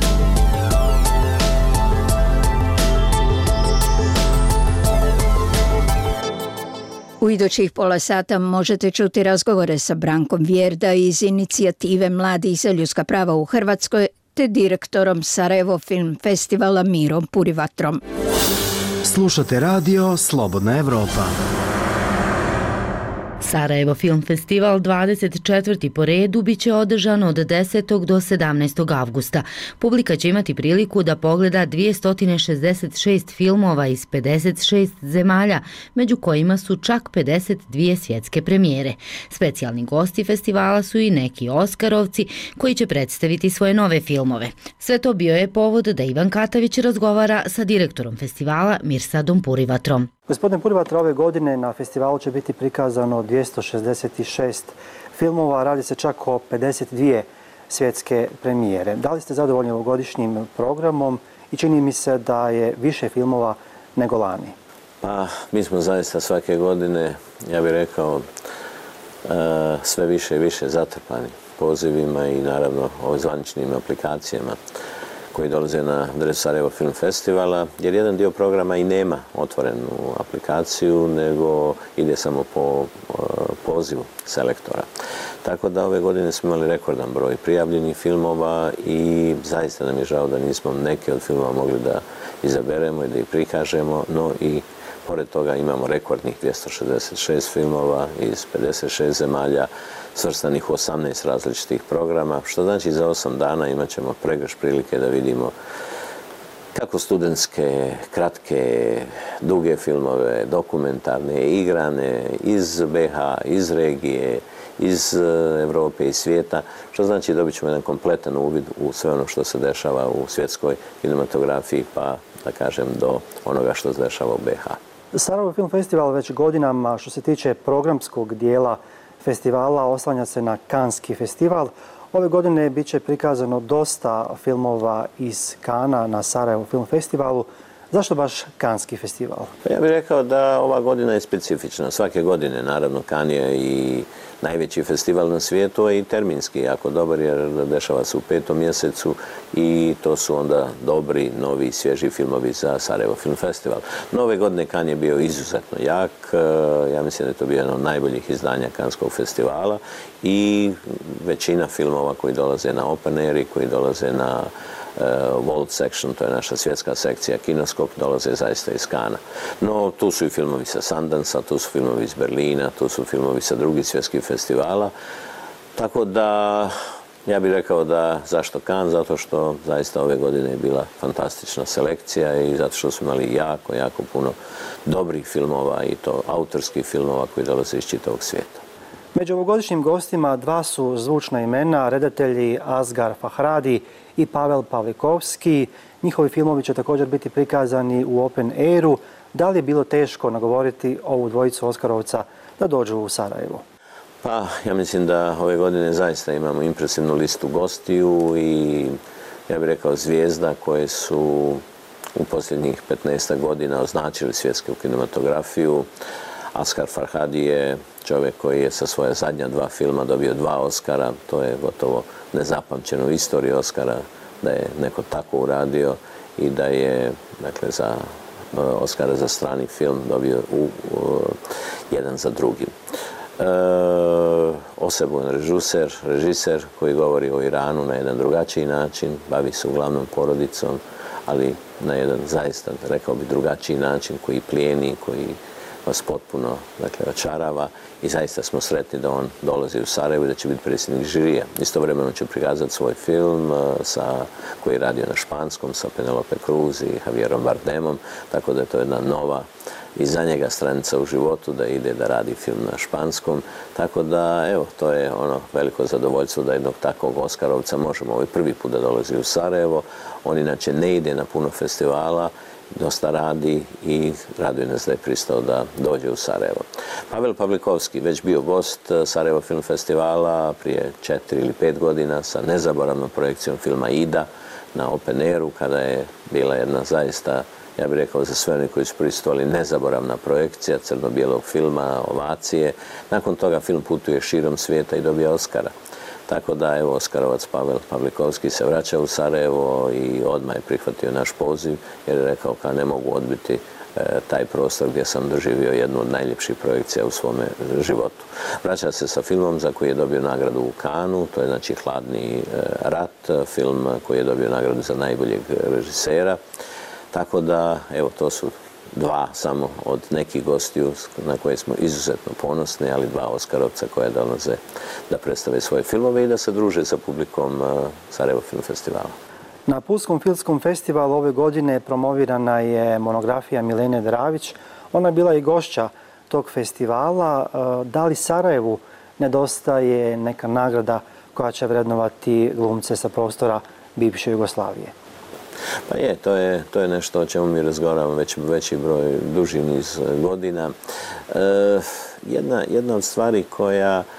U idućih pola sata možete čuti razgovore sa Brankom Vjerda iz inicijative Mladih za ljudska prava u Hrvatskoj te direktorom Sarajevo Film Festivala Mirom Purivatrom. Slušate radio Slobodna Evropa. Sarajevo Film Festival dvadeset četvrti po redu biće održan od desetog do sedamnaestog avgusta. Publika će imati priliku da pogleda dvjesto šezdeset šest filmova iz pedeset šest zemalja, među kojima su čak pedeset dvije svjetske premijere. Specijalni gosti festivala su i neki Oskarovci koji će predstaviti svoje nove filmove. Sve to bio je povod da Ivan Katavić razgovara sa direktorom festivala Mirsadom Purivatrom. Gospodine Purivatra, ove godine na festivalu će biti prikazano dvjesto šezdeset šest filmova, radi se čak o pedeset dvije svjetske premijere. Da li ste zadovoljni ovogodišnjim programom i čini mi se da je više filmova nego lani? Pa, mi smo zaista svake godine, ja bih rekao, sve više i više zatrpani pozivima i naravno o zvaničnim aplikacijama koji dolaze na adresu Sarajevo Film Festivala, jer jedan dio programa i nema otvorenu aplikaciju, nego ide samo po pozivu selektora. Tako da ove godine smo imali rekordan broj prijavljenih filmova i zaista nam je žao da nismo neke od filmova mogli da izaberemo i da ih prikažemo, no i pored toga imamo rekordnih dvjesto šezdeset šest filmova iz pedeset šest zemalja, svrstanih u osamnaest različitih programa, što znači za osam dana imat ćemo pregršt prilike da vidimo kako studentske, kratke, duge filmove, dokumentarne, igrane iz be ha, iz regije, iz Evrope i svijeta, što znači dobit ćemo jedan kompletan uvid u sve ono što se dešava u svjetskoj kinematografiji, pa da kažem do onoga što se dešava u be ha. Sarajevo Film Festival već godinama što se tiče programskog dijela festivala oslanja se na Kanski festival. Ove godine bit će prikazano dosta filmova iz Kana na Sarajevo Film Festivalu. Zašto baš Kanski festival? Ja bih rekao da ova godina je specifična. Svake godine, naravno, Kan je i najveći festival na svijetu, a i terminski jako dobar jer dešava se u petom mjesecu i to su onda dobri, novi, svježi filmovi za Sarajevo Film Festival. Nove godine Kan je bio izuzetno jak, ja mislim da je to bio jedno od najboljih izdanja Kanskog festivala i većina filmova koji dolaze na Open Air i koji dolaze na World Section, to je naša svjetska sekcija Kinoskop, dolaze zaista iz Kana. No, tu su i filmovi sa Sundansa, tu su filmovi iz Berlina, tu su filmovi sa drugih svjetskih festivala. Tako da, ja bih rekao da zašto Kan? Zato što zaista ove godine je bila fantastična selekcija i zato što smo imali jako, jako puno dobrih filmova i to autorskih filmova koji dolaze iz čitavog svijeta. Među ovogodišnjim gostima dva su zvučna imena, redatelji Asghar Farhadi i Pavel Pavlikovski. Njihovi filmovi će također biti prikazani u Open Airu. Da li je bilo teško nagovoriti ovu dvojicu Oskarovca da dođu u Sarajevo? Pa, ja mislim da ove godine zaista imamo impresivnu listu gostiju i ja bih rekao zvijezda koje su u posljednjih petnaest godina označili svjetsku kinematografiju. Asghar Farhadi je čovjek koji je sa svoja zadnja dva filma dobio dva Oskara. To je gotovo nezapamćeno u istoriji Oskara da je neko tako uradio i da je, dakle, za Oskara za strani film dobio u, u, jedan za drugim. E, osebujan režiser, režiser koji govori o Iranu na jedan drugačiji način, bavi se uglavnom porodicom, ali na jedan zaista, rekao bi, drugačiji način koji plijeni, koji vas potpuno, dakle, očarava i zaista smo sretni da on dolazi u Sarajevo i da će biti predsjednik žirija. Istovremeno će prikazati svoj film sa, koji je radio na španskom sa Penelope Cruz i Javierom Bardemom, tako da je to jedna nova i za njega stranica u životu da ide da radi film na španskom. Tako da, evo, to je ono veliko zadovoljstvo da jednog takvog Oskarovca možemo ovaj prvi put da dolazi u Sarajevo. On inače ne ide na puno festivala, dosta radi i raduje nas da je pristao da dođe u Sarajevo. Pavel Pavlikovski, već bio gost Sarajevo Film Festivala prije četiri ili pet godina sa nezaboravnom projekcijom filma Ida na Open Airu, kada je bila jedna zaista, ja bih rekao za sve oni koji su prisustvovali, nezaboravna projekcija crno-bijelog filma, ovacije. Nakon toga film putuje širom svijeta i dobija Oskara. Tako da, evo, Oskarovac Pavel Pavlikovski se vraća u Sarajevo i odmah je prihvatio naš poziv jer je rekao kao ne mogu odbiti e, taj prostor gdje sam doživio jednu od najljepših projekcija u svome životu. Vraća se sa filmom za koji je dobio nagradu u Cannesu, to je znači Hladni e, rat, film koji je dobio nagradu za najboljeg režisera. Tako da, evo, to su dva samo od nekih gostiju na koje smo izuzetno ponosni, ali dva Oskarovca koje dolaze da predstave svoje filmove i da se druže sa publikom Sarajevo Film Festivala. Na Pulskom filmskom festivalu ove godine promovirana je monografija Milene Dravić. Ona je bila i gošća tog festivala. Da li Sarajevu nedostaje neka nagrada koja će vrednovati glumce sa prostora bivše Jugoslavije? Pa je, to je, to je nešto o čemu mi razgovaramo već veći broj, duži niz godina. E, jedna, jedna od stvari koja e,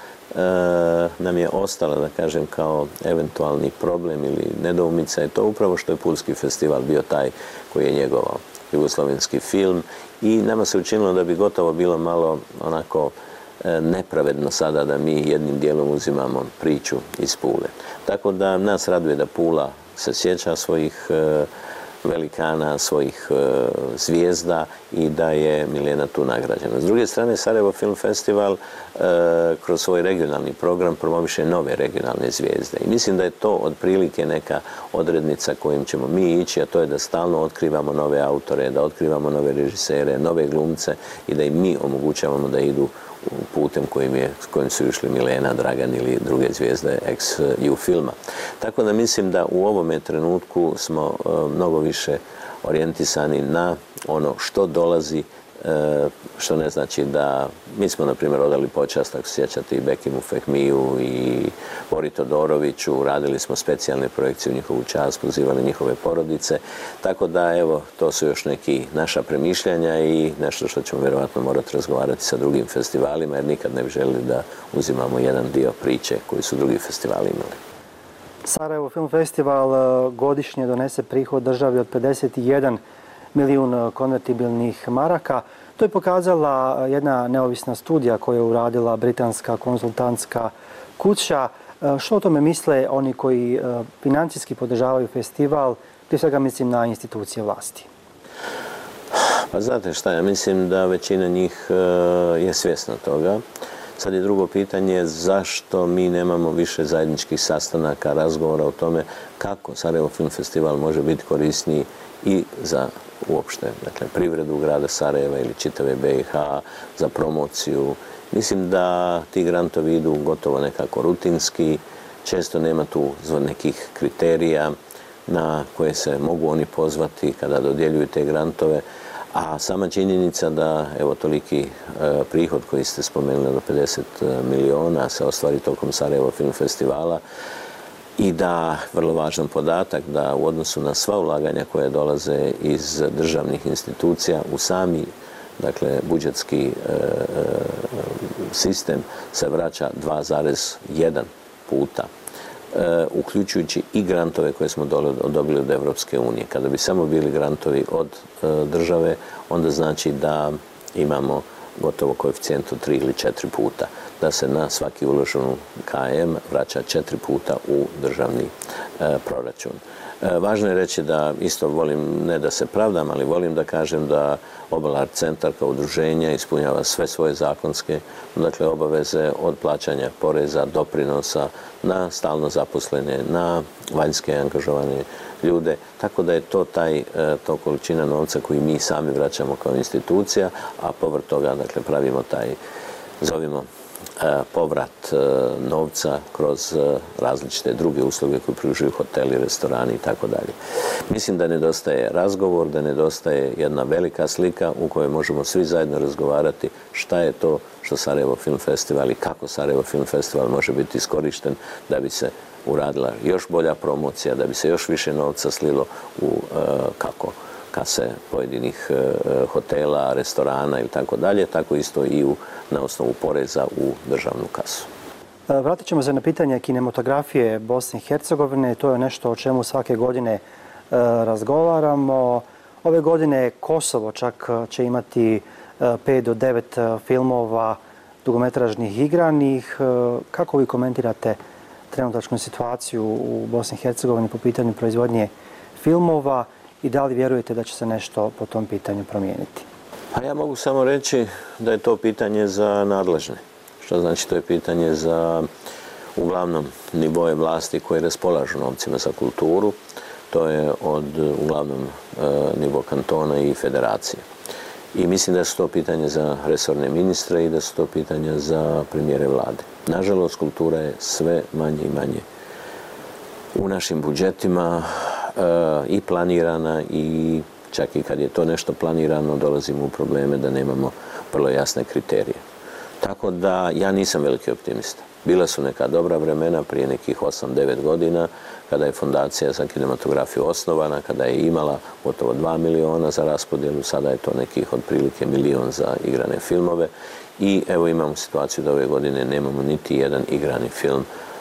nam je ostala, da kažem, kao eventualni problem ili nedoumica je to upravo što je Pulski festival bio taj koji je njegovao jugoslovenski film i nama se učinilo da bi gotovo bilo malo onako e, nepravedno sada da mi jednim dijelom uzimamo priču iz Pule. Tako da nas raduje da Pula se sjeća svojih e, velikana, svojih e, zvijezda i da je Milena tu nagrađena. S druge strane, Sarajevo Film Festival e, kroz svoj regionalni program promoviše nove regionalne zvijezde. I mislim da je to otprilike neka odrednica kojim ćemo mi ići, a to je da stalno otkrivamo nove autore, da otkrivamo nove režisere, nove glumce i da im mi omogućavamo da idu putem kojim, je, kojim su išli Milena, Dragan ili druge zvijezde ex-ju filma. Tako da mislim da u ovome trenutku smo uh, mnogo više orijentisani na ono što dolazi, uh, što ne znači da mi smo, na primjer, odali počast, ako se sjećate, i Bekimu Fehmiju i Bori Todoroviću, radili smo specijalne projekcije u njihovu čast, pozivali njihove porodice, tako da, evo, to su još neki naša premišljanja i nešto što ćemo vjerovatno morati razgovarati sa drugim festivalima, jer nikad ne bi želili da uzimamo jedan dio priče koji su drugi festivali imali. Sarajevo Film Festival godišnje donese prihod državi od pedeset jedan milijun konvertibilnih maraka. To je pokazala jedna neovisna studija koju je uradila britanska konzultantska kuća. Što o tome misle oni koji financijski podržavaju festival, prije svega mislim na institucije vlasti? Pa znate šta, ja mislim da većina njih je svjesna toga. Sad je drugo pitanje zašto mi nemamo više zajedničkih sastanaka, razgovora o tome kako Sarajevo Film Festival može biti korisniji i za uopšte, dakle, privredu grada Sarajeva ili čitave B i H, za promociju. Mislim da ti grantovi idu gotovo nekako rutinski, često nema tu nekih kriterija na koje se mogu oni pozvati kada dodjeljuju te grantove, a sama činjenica da, evo, toliki e, prihod koji ste spomenuli do pedeset miliona se ostvari tokom Sarajevo Film Festivala i da, vrlo važan podatak, da u odnosu na sva ulaganja koje dolaze iz državnih institucija u sami, dakle, budžetski e, e, sistem se vraća dva zarez jedan puta, e, uključujući i grantove koje smo dobili od Evropske unije. Kada bi samo bili grantovi od e, države, onda znači da imamo gotovo koeficijent od tri ili četiri puta, da se na svaki uloženu K M vraća četiri puta u državni e, proračun. E, važno je reći da isto volim, ne da se pravdam, ali volim da kažem da Obal Art Centar kao udruženje ispunjava sve svoje zakonske, dakle, obaveze od plaćanja poreza, doprinosa na stalno zaposlene, na vanjske angažovane ljude, tako da je to taj, to količina novca koji mi sami vraćamo kao institucija, a povrh toga, dakle, pravimo taj zovimo povrat novca kroz različite druge usluge koje pružaju hoteli, restorani i tako dalje. Mislim da nedostaje razgovor, da nedostaje jedna velika slika u kojoj možemo svi zajedno razgovarati šta je to što Sarajevo Film Festival i kako Sarajevo Film Festival može biti iskorišten da bi se uradila još bolja promocija, da bi se još više novca slilo u kako kase pojedinih hotela, restorana ili tako dalje, tako isto i u, na osnovu poreza u državnu kasu. Vratit ćemo se na pitanje kinematografije Bosne i Hercegovine. To je nešto o čemu svake godine razgovaramo. Ove godine Kosovo čak će imati pet do devet filmova dugometražnih igranih. Kako vi komentirate trenutačnu situaciju u Bosni i Hercegovini po pitanju proizvodnje filmova i da li vjerujete da će se nešto po tom pitanju promijeniti? Pa ja mogu samo reći da je to pitanje za nadležne. Što znači to je pitanje za uglavnom nivoje vlasti koje raspolažu novcima za kulturu. To je od uglavnom nivo kantona i federacije. I mislim da su to pitanje za resorne ministre i da su to pitanja za premijere vlade. Nažalost, kultura je sve manje i manje u našim budžetima i planirana i čak i kad je to nešto planirano dolazimo u probleme da nemamo vrlo jasne kriterije. Tako da ja nisam veliki optimista. Bila su neka dobra vremena prije nekih osam devet godina kada je Fondacija za kinematografiju osnovana, kada je imala gotovo dva miliona za raspodjelu, sada je to nekih otprilike milion za igrane filmove i evo imamo situaciju da ove godine nemamo niti jedan igrani film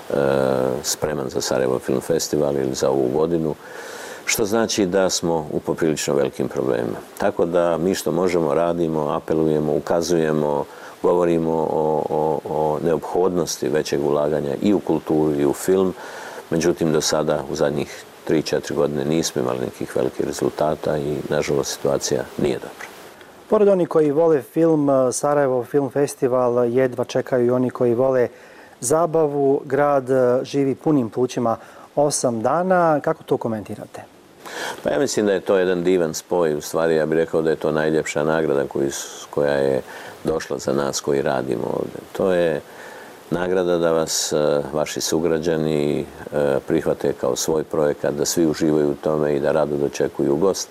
spreman za Sarajevo Film Festival ili za ovu godinu, što znači da smo u poprilično velikim problemima. Tako da mi što možemo radimo, apelujemo, ukazujemo, govorimo o, o, o neophodnosti većeg ulaganja i u kulturu i u film, međutim do sada u zadnjih tri četiri godine nismo imali nekih velikih rezultata i nažalost situacija nije dobra. Pored oni koji vole film, Sarajevo Film Festival jedva čekaju i oni koji vole zabavu. Grad živi punim plućima osam dana. Kako to komentirate? Pa ja mislim da je to jedan divan spoj. U stvari ja bih rekao da je to najljepša nagrada koju, koja je došla za nas koji radimo ovdje. To je nagrada da vas vaši sugrađani prihvate kao svoj projekat, da svi uživaju u tome i da rado dočekuju gost.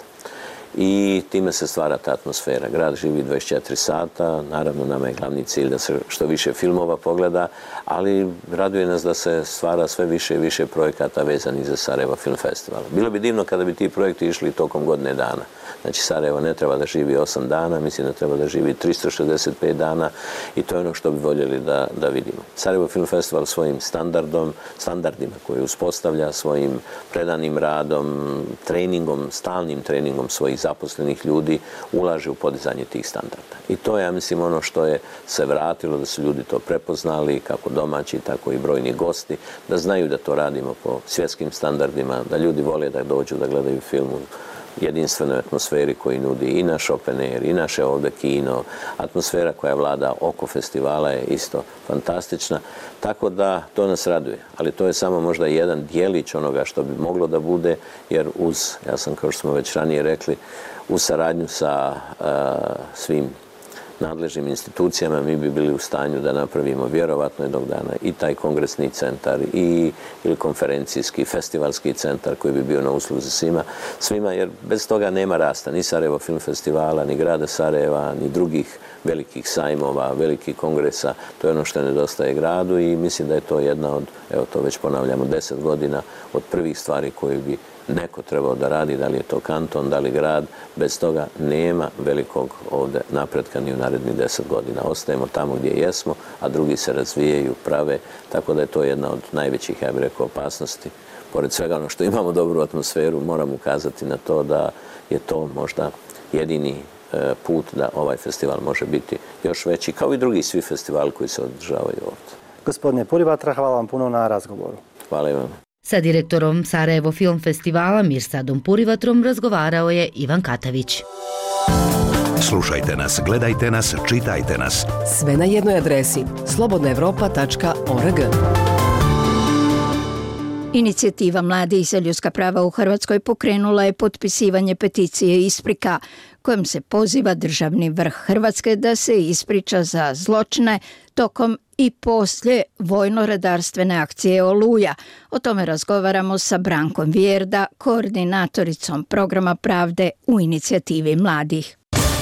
I time se stvara ta atmosfera. Grad živi dvadeset četiri sata, naravno nama je glavni cilj da se što više filmova pogleda, ali raduje nas da se stvara sve više i više projekata vezanih za Sarajevo Film Festival. Bilo bi divno kada bi ti projekti išli tokom godine dana. Znači Sarajevo ne treba da živi osam dana, mislim da treba da živi tristo šezdeset pet dana i to je ono što bi voljeli da, da vidimo. Sarajevo Film Festival svojim standardom, standardima koje uspostavlja, svojim predanim radom, treningom, stalnim treningom svojih zaposlenih ljudi ulaže u podizanje tih standarda. I to je, ja mislim, ono što je se vratilo, da su ljudi to prepoznali, kako domaći, tako i brojni gosti, da znaju da to radimo po svjetskim standardima, da ljudi vole da dođu da gledaju film u jedinstvenoj atmosferi koji nudi i naš open air, i naše ovdje kino. Atmosfera koja vlada oko festivala je isto fantastična, tako da to nas raduje. Ali to je samo možda jedan dijelić onoga što bi moglo da bude, jer uz, ja sam kao što smo već ranije rekli, u saradnju sa uh, svim nadležnim institucijama mi bi bili u stanju da napravimo vjerovatno jednog dana i taj kongresni centar i ili konferencijski, festivalski centar koji bi bio na usluzi svima, svima jer bez toga nema rasta ni Sarajevo Film Festivala, ni grada Sarajeva, ni drugih velikih sajmova, velikih kongresa. To je ono što nedostaje gradu i mislim da je to jedna od, evo to već ponavljamo, deset godina od prvih stvari koje bi neko trebao da radi, da li je to kanton, da li grad. Bez toga nema velikog ovdje napretka ni u narednih deset godina. Ostajemo tamo gdje jesmo, a drugi se razvijaju, prave, tako da je to jedna od najvećih, ja bih rekao, opasnosti. Pored svega ono što imamo dobru atmosferu, moram ukazati na to da je to možda jedini put da ovaj festival može biti još veći, kao i drugi svi festivali koji se održavaju ovdje. Gospodine Purivatra, hvala vam puno na razgovoru. Hvala i vam. Sa direktorom Sarajevo Film Festivala Mirsadom Purivatrom razgovarao je Ivan Katavić. Slušajte nas, gledajte nas, čitajte nas. Sve na jednoj adresi slobodna evropa tačka org. Inicijativa Mladih za ljudska prava u Hrvatskoj pokrenula je potpisivanje peticije Isprika, kojom se poziva državni vrh Hrvatske da se ispriča za zločine tokom i poslije vojno-redarstvene akcije Oluja. O tome razgovaramo sa Brankom Vjerda, koordinatoricom programa Pravde u inicijativi Mladih.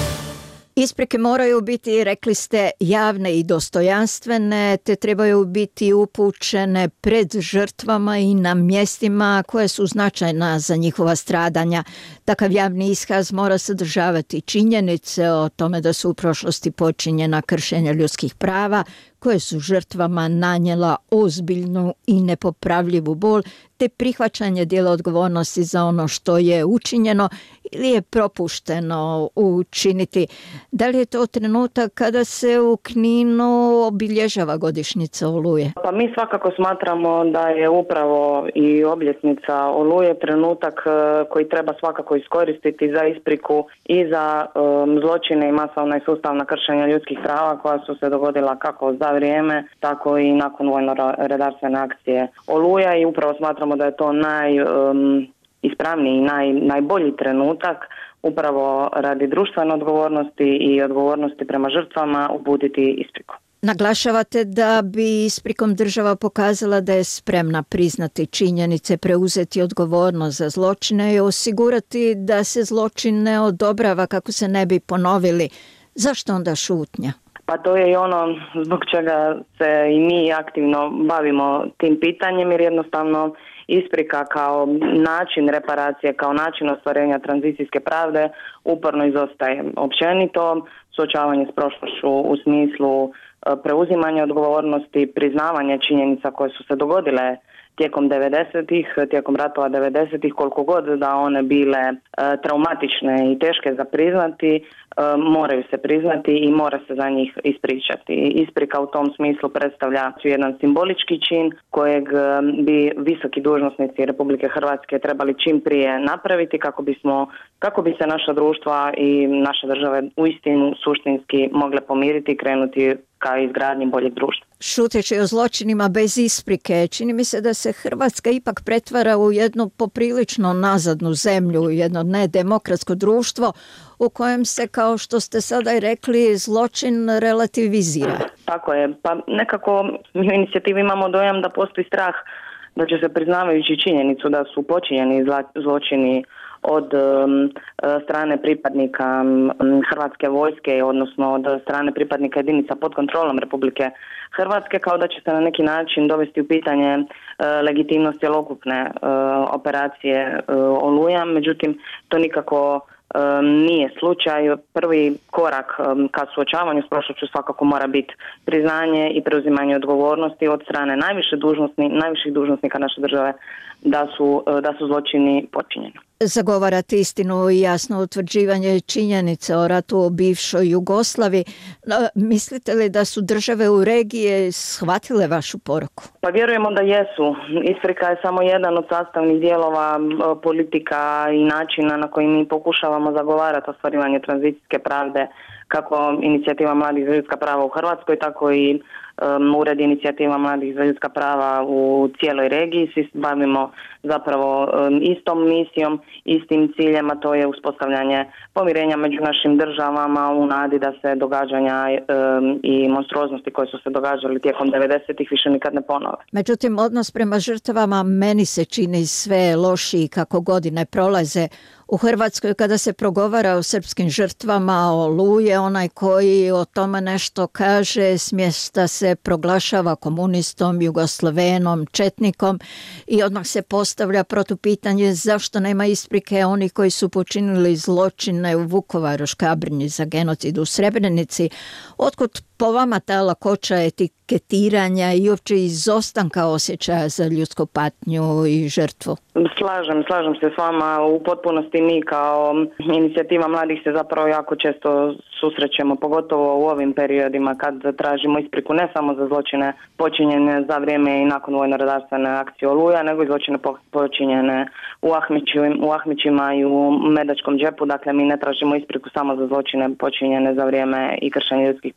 Isprike moraju biti, rekli ste, javne i dostojanstvene, te trebaju biti upućene pred žrtvama i na mjestima koje su značajna za njihova stradanja. Takav javni iskaz mora sadržavati činjenice o tome da su u prošlosti počinjena kršenja ljudskih prava, koje su žrtvama nanijela ozbiljnu i nepopravljivu bol, te prihvaćanje dijela odgovornosti za ono što je učinjeno ili je propušteno učiniti. Da li je to trenutak kada se u Kninu obilježava godišnjica Oluje? Pa mi svakako smatramo da je upravo i obljetnica Oluje trenutak koji treba svakako iskoristiti za ispriku i za um, zločine i masovna i sustavna kršenja ljudskih prava koja su se dogodila kako za vrijeme, tako i nakon vojno-redarstvene akcije Oluja, i upravo smatramo da je to naj um, ispravniji i naj, najbolji trenutak upravo radi društvene odgovornosti i odgovornosti prema žrtvama uputiti ispriku. Naglašavate da bi isprikom država pokazala da je spremna priznati činjenice, preuzeti odgovornost za zločine i osigurati da se zločin ne odobrava kako se ne bi ponovili. Zašto onda šutnja? Pa to je i ono zbog čega se i mi aktivno bavimo tim pitanjem, jer jednostavno isprika kao način reparacije, kao način ostvarenja tranzicijske pravde uporno izostaje. Općenito, suočavanje s prošlošću u smislu preuzimanja odgovornosti, priznavanje činjenica koje su se dogodile tijekom devedesetih, tijekom ratova devedesetih, koliko god da one bile e, traumatične i teške za priznati, e, moraju se priznati i mora se za njih ispričati. Isprika u tom smislu predstavlja jedan simbolički čin kojeg bi visoki dužnosnici Republike Hrvatske trebali čim prije napraviti kako bismo, kako bi se naša društva i naše države uistinu suštinski mogle pomiriti i krenuti ka izgradnji boljeg društva. Šuteći o zločinima bez isprike, čini mi se da se Hrvatska ipak pretvara u jednu poprilično nazadnu zemlju, jedno nedemokratsko društvo u kojem se, kao što ste sada i rekli, zločin relativizira. Tako je. Pa nekako mi u inicijativi imamo dojam da postoji strah da će se, priznavajući činjenicu da su počinjeni zločini od um, strane pripadnika um, Hrvatske vojske, odnosno od strane pripadnika jedinica pod kontrolom Republike Hrvatske, kao da će se na neki način dovesti u pitanje uh, legitimnost cjelokupne uh, operacije uh, Oluja. Međutim, to nikako um, nije slučaj. Prvi korak um, ka suočavanju s prošlošću svakako mora biti priznanje i preuzimanje odgovornosti od strane najviše dužnosni, najviših dužnosnika naše države da su, uh, da su zločini počinjeni. Zagovarate istinu i jasno utvrđivanje činjenica o ratu u bivšoj Jugoslaviji. Mislite li da su države u regiji shvatile vašu poruku? Pa vjerujemo da jesu. Isprika je samo jedan od sastavnih dijelova politika i načina na koji mi pokušavamo zagovarati ostvarivanje tranzicijske pravde, kako inicijativa Mladih za ljudska prava u Hrvatskoj, tako i um, ured inicijativa Mladih za ljudska prava u cijeloj regiji. Svi se bavimo zapravo um, istom misijom, istim ciljem, a to je uspostavljanje pomirenja među našim državama u nadi da se događanja um, i monstruoznosti koje su se događali tijekom devedesetih više nikad ne ponove. Međutim, odnos prema žrtvama meni se čini sve lošiji kako godine prolaze. U Hrvatskoj kada se progovara o srpskim žrtvama, o Oluje, onaj koji o tome nešto kaže smjesta se proglašava komunistom, Jugoslavenom, četnikom i odmah se postavlja protupitanje zašto nema isprike oni koji su počinili zločine u Vukovaru, Škabrnji, za genocid u Srebrenici. Otkud po vama ta lakoća etiketiranja i uopće izostanka osjećaja za ljudsku patnju i žrtvu? Slažem, slažem se s vama. U potpunosti mi kao inicijativa mladih se zapravo jako često susrećemo, pogotovo u ovim periodima kad tražimo ispriku ne samo za zločine počinjene za vrijeme i nakon vojno-redarstvene akcije Oluja, nego i zločine počinjene u, Ahmiću, u Ahmićima i u Medačkom džepu. Dakle, mi ne tražimo ispriku samo za zločine počinjene za vrijeme i kršenje ljudskih prava za vrijeme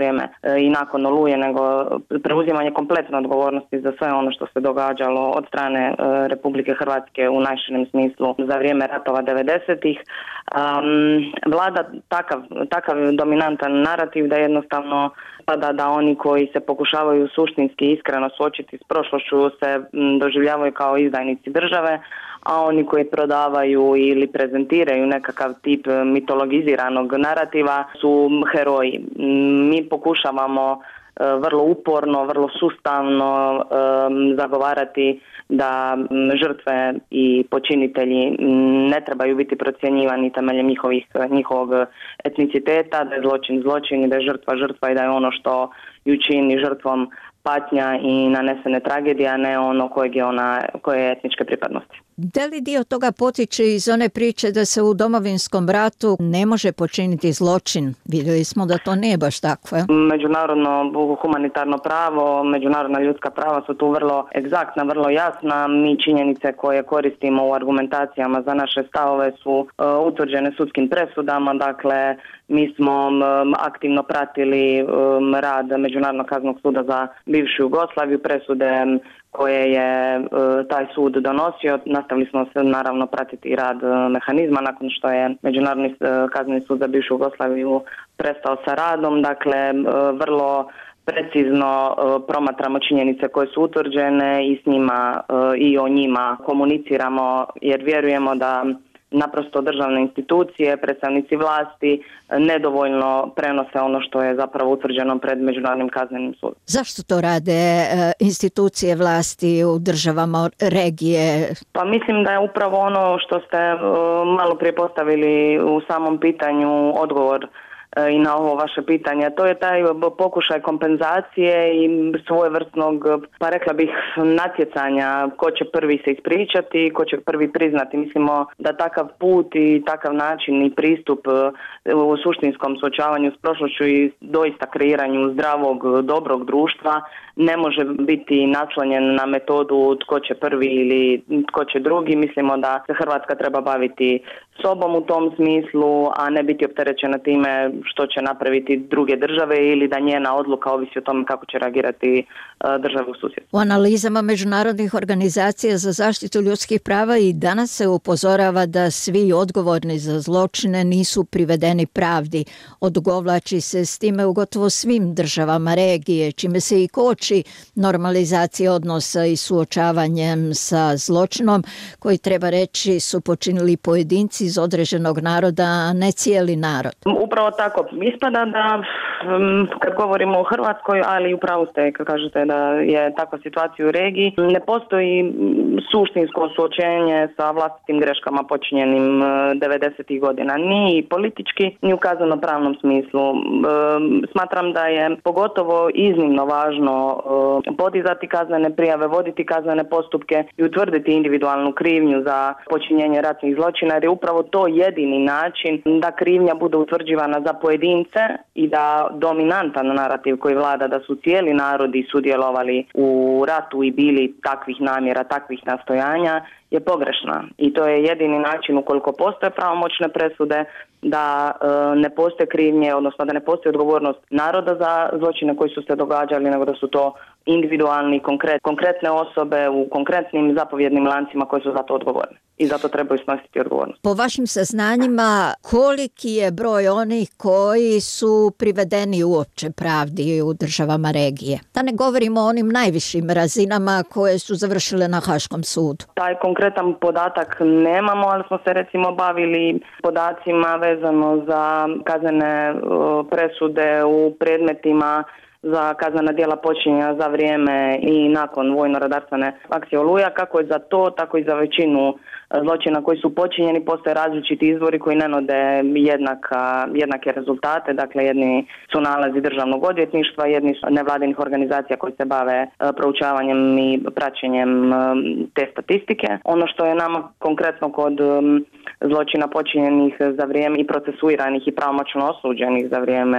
vrijeme i nakon Oluje, nego preuzimanje kompletne odgovornosti za sve ono što se događalo od strane Republike Hrvatske u najširem smislu za vrijeme ratova devedesetih. Um, vlada takav, takav dominantan narativ da jednostavno pada da oni koji se pokušavaju suštinski iskreno suočiti s prošlošću se doživljavaju kao izdajnici države, a oni koji prodavaju ili prezentiraju nekakav tip mitologiziranog narativa su heroji. Mi pokušavamo vrlo uporno, vrlo sustavno um, zagovarati da žrtve i počinitelji ne trebaju biti procjenjivani temeljem njihovih, njihovog etniciteta, da je zločin zločin i da je žrtva žrtva i da je ono što ju čini žrtvom patnja i nanesene tragedije, a ne ono kojeg je ona, koje je etničke pripadnosti. Da li dio toga potiče iz one priče da se u Domovinskom ratu ne može počiniti zločin? Vidjeli smo da to nije baš tako. Je? Međunarodno humanitarno pravo, međunarodna ljudska prava su tu vrlo egzaktna, vrlo jasna. Mi činjenice koje koristimo u argumentacijama za naše stavove su uh, utvrđene sudskim presudama, dakle mi smo um, aktivno pratili um, rad Međunarodnog kaznenog suda za bivšu Jugoslaviju, presude um, koje je uh, taj sud donosio. Nastavili smo se naravno pratiti rad uh, mehanizma nakon što je Međunarodni uh, kazneni sud za bivšu Jugoslaviju prestao sa radom. Dakle, uh, vrlo precizno uh, promatramo činjenice koje su utvrđene i s njima uh, i o njima komuniciramo jer vjerujemo da naprosto državne institucije, predstavnici vlasti nedovoljno prenose ono što je zapravo utvrđeno pred Međunarodnim kaznenim sudom. Zašto to rade e, institucije vlasti u državama regije? Pa mislim da je upravo ono što ste e, malo prije postavili u samom pitanju odgovor i na ovo vaše pitanje. To je taj pokušaj kompenzacije i svojevrsnog, pa rekla bih, natjecanja ko će prvi se ispričati, ko će prvi priznati. Mislimo da takav put i takav način i pristup u suštinskom suočavanju s prošlošću i doista kreiranju zdravog, dobrog društva ne može biti naslonjen na metodu tko će prvi ili tko će drugi. Mislimo da se Hrvatska treba baviti sobom u tom smislu, a ne biti opterećena time što će napraviti druge države ili da njena odluka ovisi o tome kako će reagirati države u susjedstvu. U analizama međunarodnih organizacija za zaštitu ljudskih prava i danas se upozorava da svi odgovorni za zločine nisu privedeni pravdi. Odugovlači se s time u gotovo svim državama regije, čime se i koči normalizacija odnosa i suočavanjem sa zločinom koji, treba reći, su počinili pojedinci iz određenog naroda, a ne cijeli narod. Upravo tako. Ispada da kad govorimo o Hrvatskoj, ali upravo ste kad kažete da je takva situacija u regiji, ne postoji suštinsko suočenje sa vlastitim greškama počinjenim devedesetih godina, ni politički, ni u kazneno-pravnom smislu. Smatram da je pogotovo iznimno važno podizati kaznene prijave, voditi kaznene postupke i utvrditi individualnu krivnju za počinjenje ratnih zločina, jer je upravo to jedini način da krivnja bude utvrđivana za pojedince i da dominantan narativ koji vlada da su cijeli narodi sudjelovali u ratu i bili takvih namjera, takvih nastojanja je pogrešna. I to je jedini način ukoliko postoje pravomoćne presude da e, ne postoje krivnje, odnosno da ne postoji odgovornost naroda za zločine koji su se događali, nego da su to individualni, konkret, konkretne osobe u konkretnim zapovjednim lancima koji su za to odgovorni. I zato trebaju snositi odgovornost. Po vašim saznanjima, koliki je broj onih koji su privedeni uopće pravdi u državama regije? Da ne govorimo o onim najvišim razinama koje su završile na Haškom sudu. Taj konkretan podatak nemamo, ali smo se recimo bavili podacima vezano za kaznene presude u predmetima za kaznena djela počinjenja za vrijeme i nakon vojno-redarstvene akcije Oluja. Kako je za to, tako i za većinu zločina koji su počinjeni postoje različiti izvori koji ne nude jednaka, jednake rezultate. Dakle, jedni su nalazi državnog odvjetništva, jedni su nevladinih organizacija koji se bave proučavanjem i praćenjem te statistike. Ono što je nama konkretno kod zločina počinjenih za vrijeme i procesuiranih i pravomoćno osuđenih za vrijeme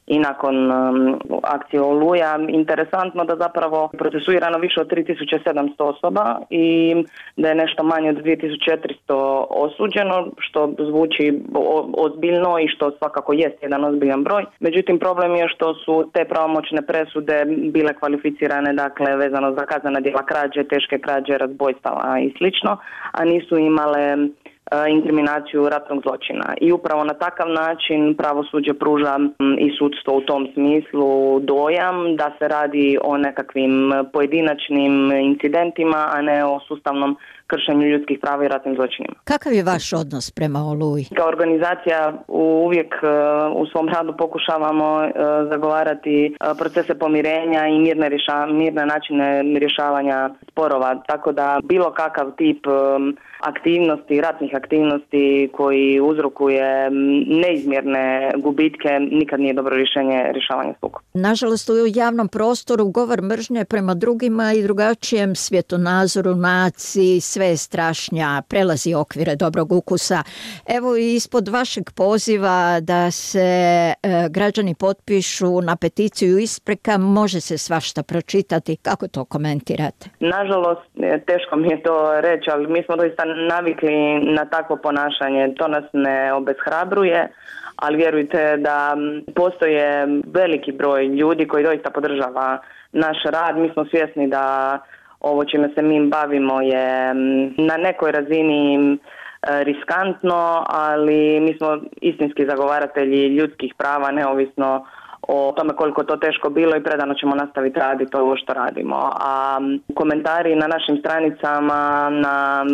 i nakon um, akcije Oluja. Interesantno da zapravo procesuirano više od tri tisuće sedamsto osoba i da je nešto manje od dvije tisuće četiristo osuđeno, što zvuči ozbiljno i što svakako jest jedan ozbiljan broj. Međutim, problem je što su te pravomoćne presude bile kvalificirane, dakle, vezano za kaznena djela krađe, teške krađe, razbojstava i slično, a nisu imale inkriminaciju ratnog zločina. I upravo na takav način pravosuđe pruža i sudstvo u tom smislu dojam da se radi o nekakvim pojedinačnim incidentima, a ne o sustavnom kršenju ljudskih prava i ratnim zločinima. Kakav je vaš odnos prema Oluji? Kao organizacija uvijek u svom radu pokušavamo zagovarati procese pomirenja i mirne, rješa, mirne načine rješavanja sporova, tako da bilo kakav tip aktivnosti, ratnih aktivnosti koji uzrokuje neizmjerne gubitke nikad nije dobro rješenje rješavanja sukoba. Nažalost, u javnom prostoru govor mržnje prema drugima i drugačijem svjetonazoru, naciji, sve je strašnja, prelazi okvire dobrog ukusa. Evo i ispod vašeg poziva da se e, građani potpišu na peticiju isprika, može se svašta pročitati. Kako to komentirate? Nažalost, teško mi je to reći, ali mi smo doista navikli na takvo ponašanje. To nas ne obeshrabruje, ali vjerujte da postoje veliki broj ljudi koji doista podržava naš rad. Mi smo svjesni da ovo čime se mi bavimo je na nekoj razini riskantno, ali mi smo istinski zagovaratelji ljudskih prava, neovisno o tome koliko to teško bilo, i predano ćemo nastaviti raditi ovo što radimo. A komentari na našim stranicama, na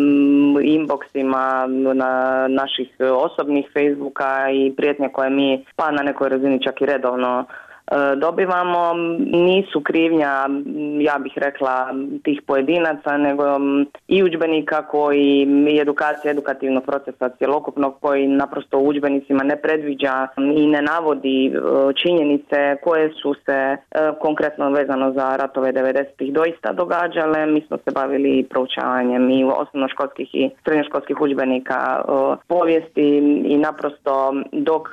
inboxima, na naših osobnih Facebooka i prijetnje koje mi pa na nekoj razini čak i redovno dobivamo, nisu krivnja, ja bih rekla, tih pojedinaca, nego i udžbenika koji i edukacija edukativnog procesa cjelokupnog koji naprosto u udžbenicima ne predviđa i ne navodi činjenice koje su se konkretno vezano za ratove devedesetih doista događale. Mi smo se bavili proučavanjem i osnovnoškolskih i srednjoškolskih udžbenika povijesti i naprosto dok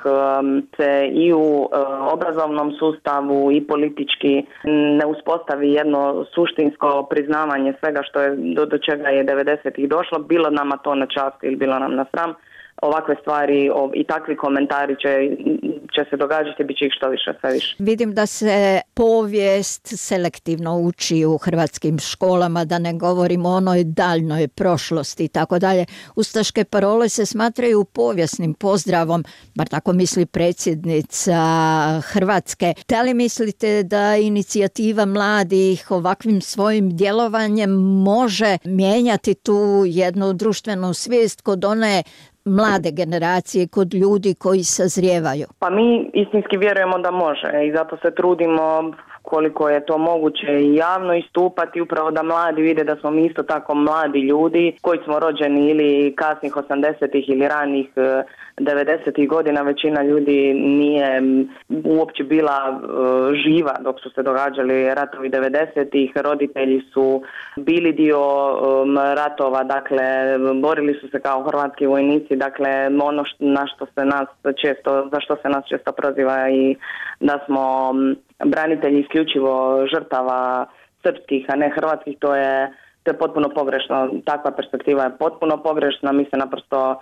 se i u obrazovnom sustavu i politički ne uspostavi jedno suštinsko priznavanje svega što je do, do čega je devedesetih došlo, bilo nama to na čast ili bilo nam na sram, ovakve stvari o, i takvi komentari će, će se događati, bit će ih što više, sve više. Vidim da se povijest selektivno uči u hrvatskim školama, da ne govorimo o onoj daljnoj prošlosti i tako dalje. Ustaške parole se smatraju povijesnim pozdravom, bar tako misli predsjednica Hrvatske. Da li mislite da inicijativa mladih ovakvim svojim djelovanjem može mijenjati tu jednu društvenu svijest kod one mlade generacije, kod ljudi koji sazrijevaju? Pa mi istinski vjerujemo da može i zato se trudimo koliko je to moguće i javno istupati, upravo da mladi vide da smo mi isto tako mladi ljudi koji smo rođeni ili kasnih osamdesetih ili ranih devedesetih godina. Većina ljudi nije uopće bila uh, živa dok su se događali ratovi devedesetih. Roditelji su bili dio um, ratova, dakle borili su se kao hrvatski vojnici, dakle ono što, na što se nas često, za što se nas često proziva i da smo um, branitelji isključivo žrtava srpskih, a ne hrvatskih, to je, to je potpuno pogrešno. Takva perspektiva je potpuno pogrešna. Mi se naprosto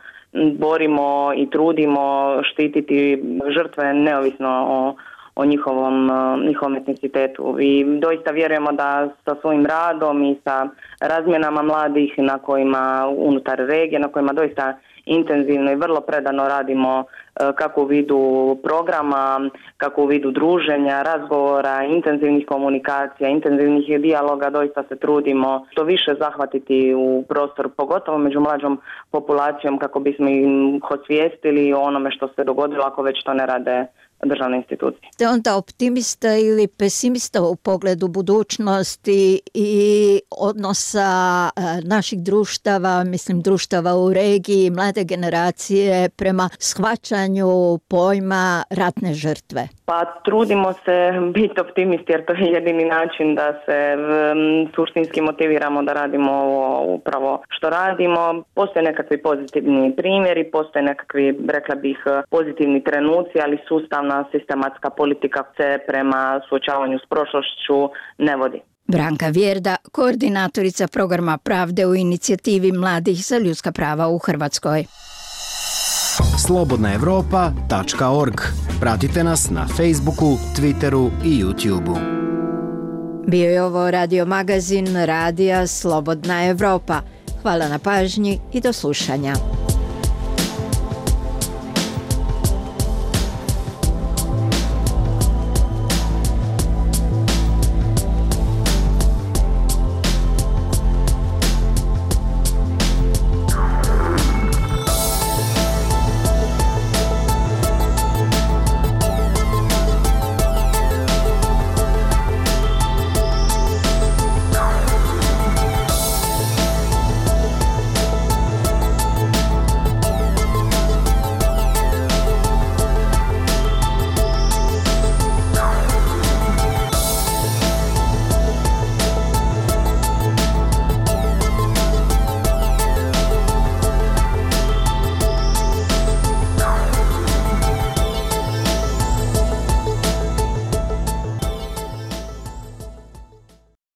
borimo i trudimo štititi žrtve neovisno o, o njihovom, njihovom etnicitetu. I doista vjerujemo da sa svojim radom i sa razmjenama mladih na kojima unutar regije, na kojima doista intenzivno i vrlo predano radimo kako u vidu programa, kako u vidu druženja, razgovora, intenzivnih komunikacija, intenzivnih dijaloga, doista se trudimo što više zahvatiti u prostor, pogotovo među mlađom populacijom, kako bismo im osvijestili o onome što se dogodilo ako već to ne rade državne institucije. Ste onda optimista ili pesimista u pogledu budućnosti i odnosa naših društava, mislim društava u regiji, mlade generacije prema shvaćanju pojma ratne žrtve? Pa trudimo se biti optimisti jer to je jedini način da se um, suštinski motiviramo da radimo ovo upravo što radimo. Postoje nekakvi pozitivni primjeri, postoje nekakvi, rekla bih, pozitivni trenuci, ali sustavno sustavna sistematska politika se prema suočavanju s prošlošću ne vodi. Branka Vjerda, koordinatorica programa Pravde u inicijativi Mladih za ljudska prava u Hrvatskoj. slobodna evropa tačka org. Pratite nas na Facebooku, Twitteru i YouTubeu. Bio je ovo radio magazin Radija Slobodna Evropa. Hvala na pažnji i do slušanja.